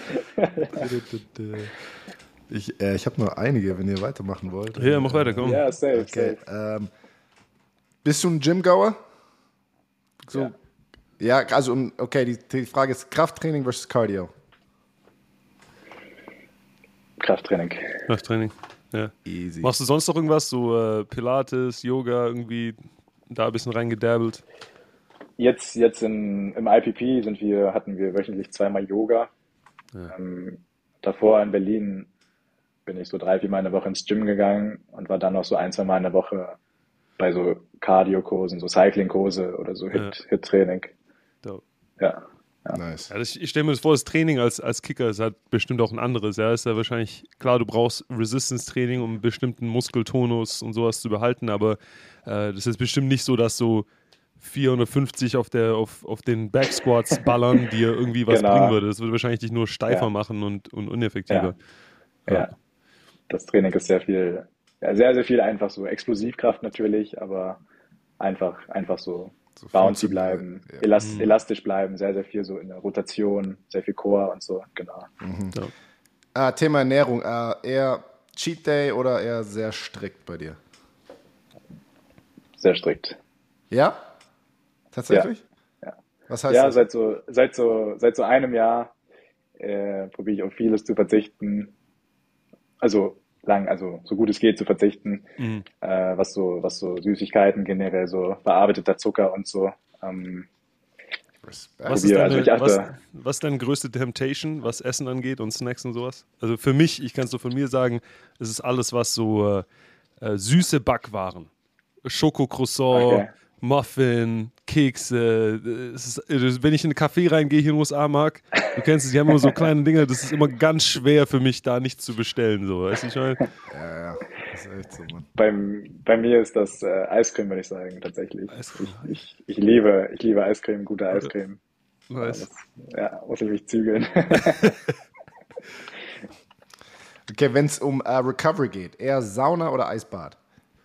Speaker 2: Ich, äh, ich habe nur einige, wenn ihr weitermachen wollt.
Speaker 1: Ja, mach weiter, komm.
Speaker 3: Ja, safe,
Speaker 2: Okay.
Speaker 3: safe.
Speaker 2: Ähm, bist du ein Gym-Goer? So,
Speaker 3: Ja.
Speaker 2: ja, also, um- okay, die, die Frage ist Krafttraining versus Cardio.
Speaker 3: Krafttraining.
Speaker 1: Krafttraining. Ja.
Speaker 2: Easy.
Speaker 1: Machst du sonst noch irgendwas? So äh, Pilates, Yoga, irgendwie da ein bisschen reingedabbelt?
Speaker 3: Jetzt, jetzt in, im I P P sind wir, hatten wir wöchentlich zweimal Yoga.
Speaker 1: Ja.
Speaker 3: Ähm, davor in Berlin bin ich so drei, vier Mal in der Woche ins Gym gegangen und war dann noch so ein, zwei Mal in der Woche bei so Cardio-Kursen, so Cycling-Kurse oder so
Speaker 1: Ja.
Speaker 3: Hit, Hit-Training.
Speaker 1: Dope.
Speaker 3: Ja.
Speaker 2: Nice.
Speaker 1: Ja, das, ich stelle mir das vor, das Training als, als Kicker ist halt bestimmt auch ein anderes. Ja, ist ja wahrscheinlich, klar, du brauchst Resistance-Training, um einen bestimmten Muskeltonus und sowas zu behalten, aber äh, das ist bestimmt nicht so, dass so vierhundertfünfzig auf, der, auf, auf den Backsquats ballern, dir irgendwie was
Speaker 3: Genau.
Speaker 1: bringen würde. Das würde wahrscheinlich dich nur steifer
Speaker 3: Ja.
Speaker 1: machen und, und uneffektiver.
Speaker 3: Ja. Ja. Das Training ist sehr viel, ja, sehr, sehr viel einfach so Explosivkraft natürlich, aber einfach, einfach so
Speaker 2: So
Speaker 3: bouncy
Speaker 2: funktioniert,
Speaker 3: bleiben,
Speaker 2: ja.
Speaker 3: elast
Speaker 1: Mhm.
Speaker 3: elastisch bleiben, sehr, sehr viel so in der Rotation, sehr viel Core und so, genau.
Speaker 1: Ja.
Speaker 2: Ah, Thema Ernährung. Äh, eher Cheat Day oder eher sehr strikt bei dir?
Speaker 3: Sehr strikt.
Speaker 2: Ja? Tatsächlich?
Speaker 3: Ja.
Speaker 2: Was heißt
Speaker 3: Ja,
Speaker 2: das?
Speaker 3: seit so, seit so, seit so einem Jahr äh, probiere ich auf vieles zu verzichten. Also lang, also so gut es geht zu verzichten,
Speaker 1: Mhm.
Speaker 3: äh, was so, was so Süßigkeiten generell, so verarbeiteter Zucker und so. Ähm,
Speaker 2: Respekt.
Speaker 1: Was ist,
Speaker 3: probiere,
Speaker 1: deine,
Speaker 3: also ich achte-
Speaker 1: was, was ist deine größte Temptation, was Essen angeht und Snacks und sowas? Also für mich, ich kann es so von mir sagen, es ist alles, was so äh, äh, süße Backwaren. Schokocroissant,
Speaker 3: Okay.
Speaker 1: Muffin, Kekse. äh, Es ist, äh, wenn ich in einen Café reingehe hier in den U S A, Marc, du kennst es, die haben immer so kleine Dinge, das ist immer ganz schwer für mich, da nichts zu bestellen. So, weißt du, ich meine?
Speaker 2: Ja, ja. Das ist echt so, Mann.
Speaker 3: beim, bei mir ist das äh, Eiscreme, würde ich sagen, tatsächlich.
Speaker 1: Eiscreme.
Speaker 3: Ich, ich, ich liebe, ich liebe Eiscreme, gute Eiscreme.
Speaker 1: Nice.
Speaker 3: Ja, muss ich mich zügeln.
Speaker 2: Okay, wenn es um äh, Recovery geht, eher Sauna oder Eisbad?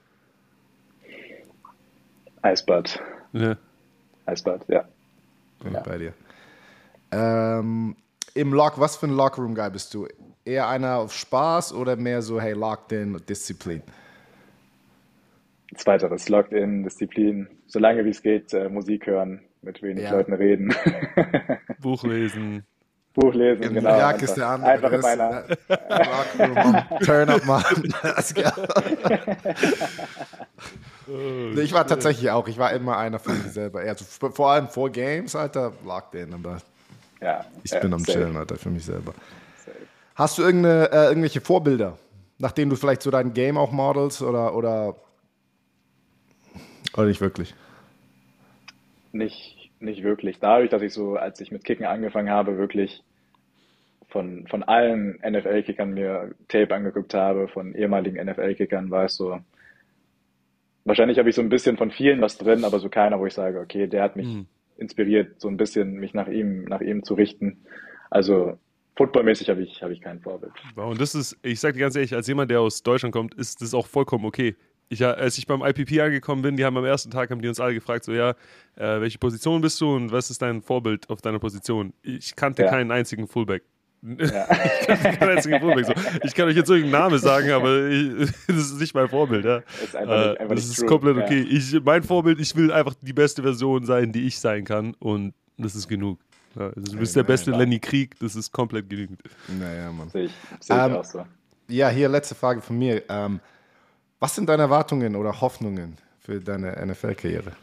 Speaker 3: Eisbad.
Speaker 1: Ja.
Speaker 3: Eisbad, ja.
Speaker 2: Bin
Speaker 3: Ja.
Speaker 2: bei dir. Ähm, Im Lock, was für ein Lockerroom-Guy bist du? Eher einer auf Spaß oder mehr so, hey, locked in, Disziplin?
Speaker 3: Zweiteres, Locked in, Disziplin, solange wie es geht, äh, Musik hören, mit wenig
Speaker 2: Ja.
Speaker 3: Leuten reden.
Speaker 1: Buch lesen.
Speaker 3: Buch lesen,
Speaker 2: Im
Speaker 3: genau.
Speaker 2: Jack
Speaker 3: einfach,
Speaker 2: ist der andere.
Speaker 3: einfach in
Speaker 2: Das-
Speaker 3: meiner,
Speaker 2: Lockerroom, Turn up, Mann. Let's go. Oh, ich war tatsächlich auch, ich war immer einer von mir selber. Also vor allem vor Games, Alter, lag den, aber
Speaker 3: ja,
Speaker 2: ich
Speaker 3: ja,
Speaker 2: bin am
Speaker 3: safe.
Speaker 2: Chillen, Alter, für mich selber. Safe. Hast du irgendeine, äh, irgendwelche Vorbilder, nachdem du vielleicht so dein Game auch modelst oder, oder, oder nicht wirklich?
Speaker 3: Nicht, nicht wirklich. Dadurch, dass ich so, als ich mit Kicken angefangen habe, wirklich von, von allen N F L-Kickern mir Tape angeguckt habe, von ehemaligen N F L-Kickern, war es so, wahrscheinlich habe ich so ein bisschen von vielen was drin, aber so keiner, wo ich sage, okay, der hat mich
Speaker 1: Mhm.
Speaker 3: inspiriert, so ein bisschen mich nach ihm, nach ihm zu richten. Also footballmäßig habe ich, habe ich kein Vorbild.
Speaker 1: Und das ist, ich sage dir ganz ehrlich, als jemand, der aus Deutschland kommt, ist das auch vollkommen okay. Ich, als ich beim I P P angekommen bin, die haben am ersten Tag, haben die uns alle gefragt, so ja, äh, welche Position bist du und was ist dein Vorbild auf deiner Position? Ich kannte
Speaker 3: Ja.
Speaker 1: keinen einzigen Fullback.
Speaker 3: Ja.
Speaker 1: Ich kannte keinen einzigen Fullback. So. Ich kann euch jetzt irgendeinen Namen sagen, aber ich, das ist nicht mein Vorbild. Ja.
Speaker 3: Das ist einfach nicht,
Speaker 1: Äh,
Speaker 3: einfach
Speaker 1: das
Speaker 3: nicht
Speaker 1: ist
Speaker 3: true.
Speaker 1: komplett
Speaker 3: Ja.
Speaker 1: okay. Ich, mein Vorbild, ich will einfach die beste Version sein, die ich sein kann und das ist genug. Ja, also du bist der beste Lenny Krieg, das ist komplett genügend.
Speaker 2: Naja, Mann.
Speaker 3: Sehe ich, sehe ich
Speaker 2: Ähm,
Speaker 3: auch so.
Speaker 2: Ja, hier letzte Frage von mir. Ähm, was sind deine Erwartungen oder Hoffnungen für deine N F L-Karriere?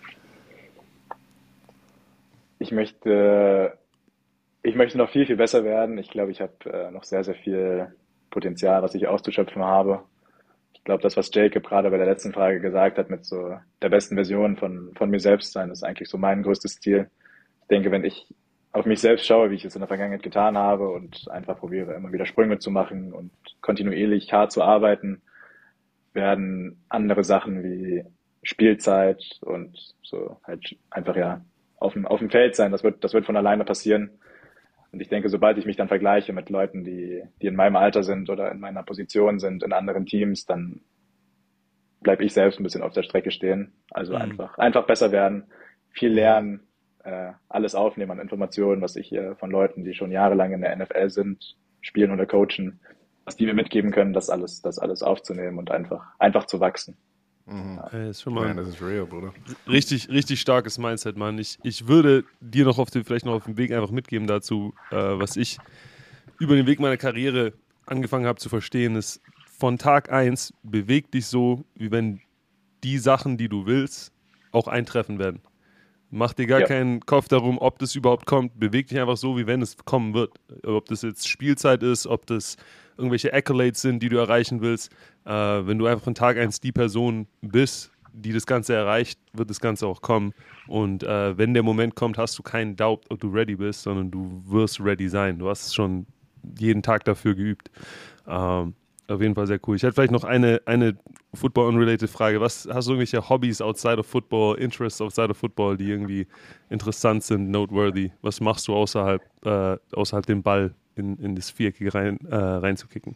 Speaker 3: Ich möchte, ich möchte noch viel, viel besser werden. Ich glaube, ich habe äh, noch sehr, sehr viel Potenzial, was ich auszuschöpfen habe. Ich glaube, das, was Jacob gerade bei der letzten Frage gesagt hat, mit so der besten Version von, von mir selbst sein, ist eigentlich so mein größtes Ziel. Ich denke, wenn ich auf mich selbst schaue, wie ich es in der Vergangenheit getan habe und einfach probiere, immer wieder Sprünge zu machen und kontinuierlich hart zu arbeiten, werden andere Sachen wie Spielzeit und so halt einfach ja auf dem, auf dem Feld sein. Das wird, das wird von alleine passieren. Und ich denke, sobald ich mich dann vergleiche mit Leuten, die, die in meinem Alter sind oder in meiner Position sind, in anderen Teams, dann bleibe ich selbst ein bisschen auf der Strecke stehen. Also
Speaker 1: Mhm.
Speaker 3: einfach, einfach besser werden, viel lernen, äh, alles aufnehmen an Informationen, was ich äh, von Leuten, die schon jahrelang in der N F L sind, spielen oder coachen, was die mir mitgeben können, das alles, das alles aufzunehmen und einfach, einfach zu wachsen.
Speaker 1: Ey, ist schon mal
Speaker 2: Man, das ist real, Bruder.
Speaker 1: richtig, richtig starkes Mindset, Mann. Ich, ich würde dir noch auf den, vielleicht noch auf dem Weg einfach mitgeben dazu, äh, was ich über den Weg meiner Karriere angefangen habe zu verstehen, ist, von Tag eins beweg dich so, wie wenn die Sachen, die du willst, auch eintreffen werden. Mach dir gar
Speaker 3: Ja.
Speaker 1: keinen Kopf darum, ob das überhaupt kommt. Beweg dich einfach so, wie wenn es kommen wird. Ob das jetzt Spielzeit ist, ob das irgendwelche Accolades sind, die du erreichen willst. Äh, wenn du einfach von Tag eins die Person bist, die das Ganze erreicht, wird das Ganze auch kommen. Und äh, wenn der Moment kommt, hast du keinen Doubt, ob du ready bist, sondern du wirst ready sein. Du hast schon jeden Tag dafür geübt. Ähm, auf jeden Fall sehr cool. Ich hätte vielleicht noch eine, eine Football-unrelated Frage. Was, hast du irgendwelche Hobbys outside of Football, Interests outside of Football, die irgendwie interessant sind, noteworthy? Was machst du außerhalb, äh, außerhalb dem Ball in, in das Viereckige rein, äh, reinzukicken?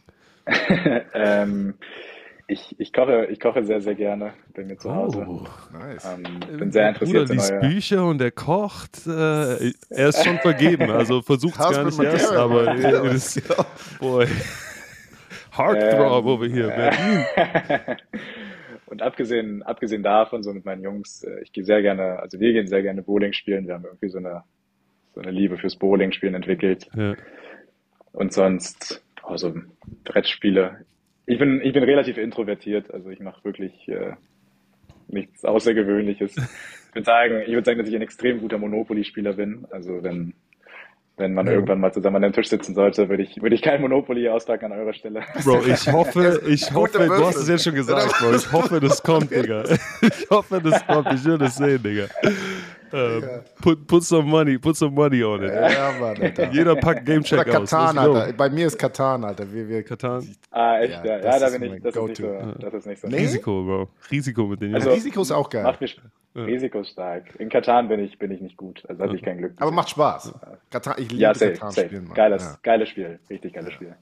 Speaker 3: ähm, ich, ich koche, ich koche sehr, sehr gerne bei mir zu Hause.
Speaker 1: Oh.
Speaker 2: Nice.
Speaker 3: Ähm, bin sehr
Speaker 1: Der Bruder
Speaker 3: interessiert in
Speaker 1: liest
Speaker 3: neue.
Speaker 1: Bücher und er kocht. Äh, er ist schon vergeben, also versucht es gar
Speaker 2: Husband
Speaker 1: nicht erst,
Speaker 2: material,
Speaker 1: aber
Speaker 2: man.
Speaker 1: äh, das, boy. Heartthrob
Speaker 3: Ähm,
Speaker 1: over here, Berlin.
Speaker 3: Und abgesehen, abgesehen davon, so mit meinen Jungs, äh, ich gehe sehr gerne, also wir gehen sehr gerne Bowling spielen. Wir haben irgendwie so eine, so eine Liebe fürs Bowling-Spielen entwickelt.
Speaker 1: Ja.
Speaker 3: Und sonst, also Brettspiele. Ich bin, ich bin relativ introvertiert, also ich mache wirklich äh, nichts Außergewöhnliches. Ich würde sagen, ich würde sagen, dass ich ein extrem guter Monopoly-Spieler bin. Also wenn, wenn man
Speaker 1: Ja.
Speaker 3: irgendwann mal zusammen an einem Tisch sitzen sollte, würde ich, würde ich kein Monopoly auspacken an eurer Stelle.
Speaker 1: Bro, ich hoffe, ich
Speaker 2: Guter
Speaker 1: hoffe, du
Speaker 2: Würfel.
Speaker 1: hast es jetzt schon gesagt, Bro. Ich hoffe, das kommt, Digga. Ich hoffe, das kommt. Ich will das sehen, Digga. Ähm, put, put some money, put some money on it.
Speaker 2: Ja, Mann, Alter.
Speaker 1: Jeder packt Gamecheck
Speaker 2: Oder
Speaker 1: aus.
Speaker 2: Katan,
Speaker 1: Let's go.
Speaker 2: Alter. Bei mir ist Katan, Alter. Wir, wir,
Speaker 1: Katan.
Speaker 3: Ah, echt?
Speaker 2: Ja,
Speaker 3: Ja, ja,
Speaker 2: das
Speaker 3: da
Speaker 2: ist
Speaker 3: bin
Speaker 2: mein
Speaker 3: ich, das ist nicht so,
Speaker 2: Go-To.
Speaker 3: das ist nicht so.
Speaker 2: Nee?
Speaker 1: Risiko, Bro. Risiko mit den Jungs.
Speaker 3: Also-
Speaker 2: Risiko ist auch geil.
Speaker 3: Macht mich risikostark. In Katan bin ich, bin ich nicht gut, also hatte ich kein Glück.
Speaker 2: Aber macht Spaß. Katan, ich liebe
Speaker 3: Ja, safe,
Speaker 2: Katan
Speaker 3: safe.
Speaker 2: spielen, Mann.
Speaker 3: Geiles,
Speaker 2: Ja.
Speaker 3: geiles Spiel, richtig geiles Spiel.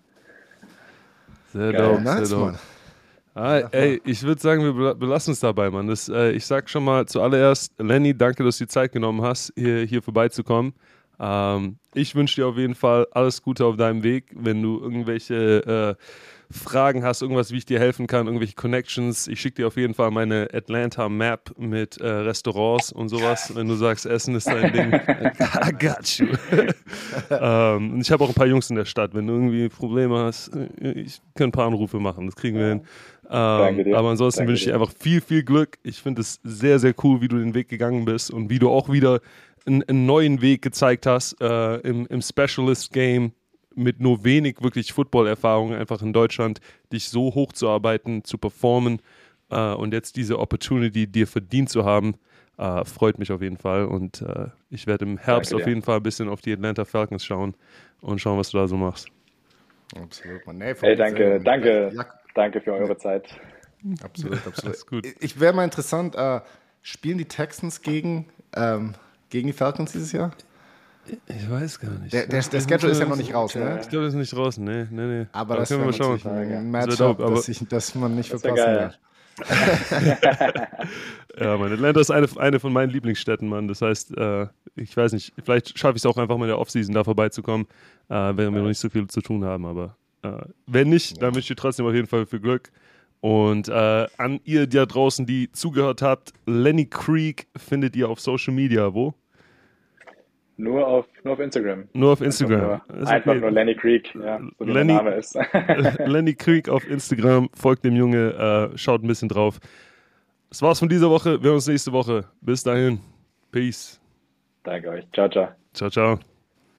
Speaker 1: Sehr
Speaker 3: Geil.
Speaker 1: dope,
Speaker 2: Nice,
Speaker 1: sehr dope.
Speaker 2: Mann.
Speaker 1: Ah, ey, ich würde sagen, wir bela- belassen es dabei, Mann. Das, äh, ich sag schon mal zuallererst, Lenny, danke, dass du die Zeit genommen hast, hier, hier vorbeizukommen. Ähm, ich wünsche dir auf jeden Fall alles Gute auf deinem Weg. Wenn du irgendwelche äh, Fragen hast, irgendwas, wie ich dir helfen kann, irgendwelche Connections, ich schicke dir auf jeden Fall meine Atlanta Map mit äh, Restaurants und sowas. Wenn du sagst, Essen ist dein Ding, I got you. ähm, und ich habe auch ein paar Jungs in der Stadt. Wenn du irgendwie Probleme hast, ich kann ein paar Anrufe machen, das kriegen wir hin. Ähm, aber ansonsten wünsche ich dir einfach viel, viel Glück. Ich finde es sehr, sehr cool, wie du den Weg gegangen bist und wie du auch wieder einen, einen neuen Weg gezeigt hast äh, im, im Specialist-Game mit nur wenig wirklich Football-Erfahrung einfach in Deutschland, dich so hochzuarbeiten, zu performen äh, und jetzt diese Opportunity dir verdient zu haben, äh, freut mich auf jeden Fall. Und äh, ich werde im Herbst auf jeden Fall ein bisschen auf die Atlanta Falcons schauen und schauen, was du da so machst.
Speaker 2: Absolut, man. Nee,
Speaker 3: hey, danke, danke, ja. danke für eure Zeit.
Speaker 2: Absolut, absolut. Gut. Ich wäre mal interessant, äh, spielen die Texans gegen, ähm, gegen die Falcons dieses Jahr?
Speaker 1: Ich weiß gar nicht.
Speaker 2: Der, der, der Schedule ist ja noch nicht raus, ne?
Speaker 1: Ich glaube, das ist nicht raus, nee, nee, nee.
Speaker 2: Aber, aber das können wir schauen. Ein Matchup,
Speaker 1: dope,
Speaker 2: das, ich, das man nicht verpassen
Speaker 3: geil.
Speaker 2: will.
Speaker 1: Ja, Mann, Atlanta ist eine, eine von meinen Lieblingsstädten, Mann. Das heißt, äh, ich weiß nicht, vielleicht schaffe ich es auch einfach mal in der Offseason da vorbeizukommen, äh, wenn wir noch nicht so viel zu tun haben. Aber äh, wenn nicht, dann wünsche ich dir trotzdem auf jeden Fall viel Glück. Und äh, an ihr da draußen, die zugehört habt, Lenny Creek findet ihr auf Social Media, wo?
Speaker 3: Nur auf, nur auf Instagram.
Speaker 1: Nur auf Instagram.
Speaker 3: Einfach nur, einfach nur Lenny Creek, ja, so wie
Speaker 1: Lenny,
Speaker 3: der Name ist.
Speaker 1: Lenny Creek auf Instagram, folgt dem Junge, äh, schaut ein bisschen drauf. Das war's von dieser Woche, wir hören uns nächste Woche. Bis dahin, Peace.
Speaker 3: Danke euch, ciao, ciao.
Speaker 1: Ciao, ciao.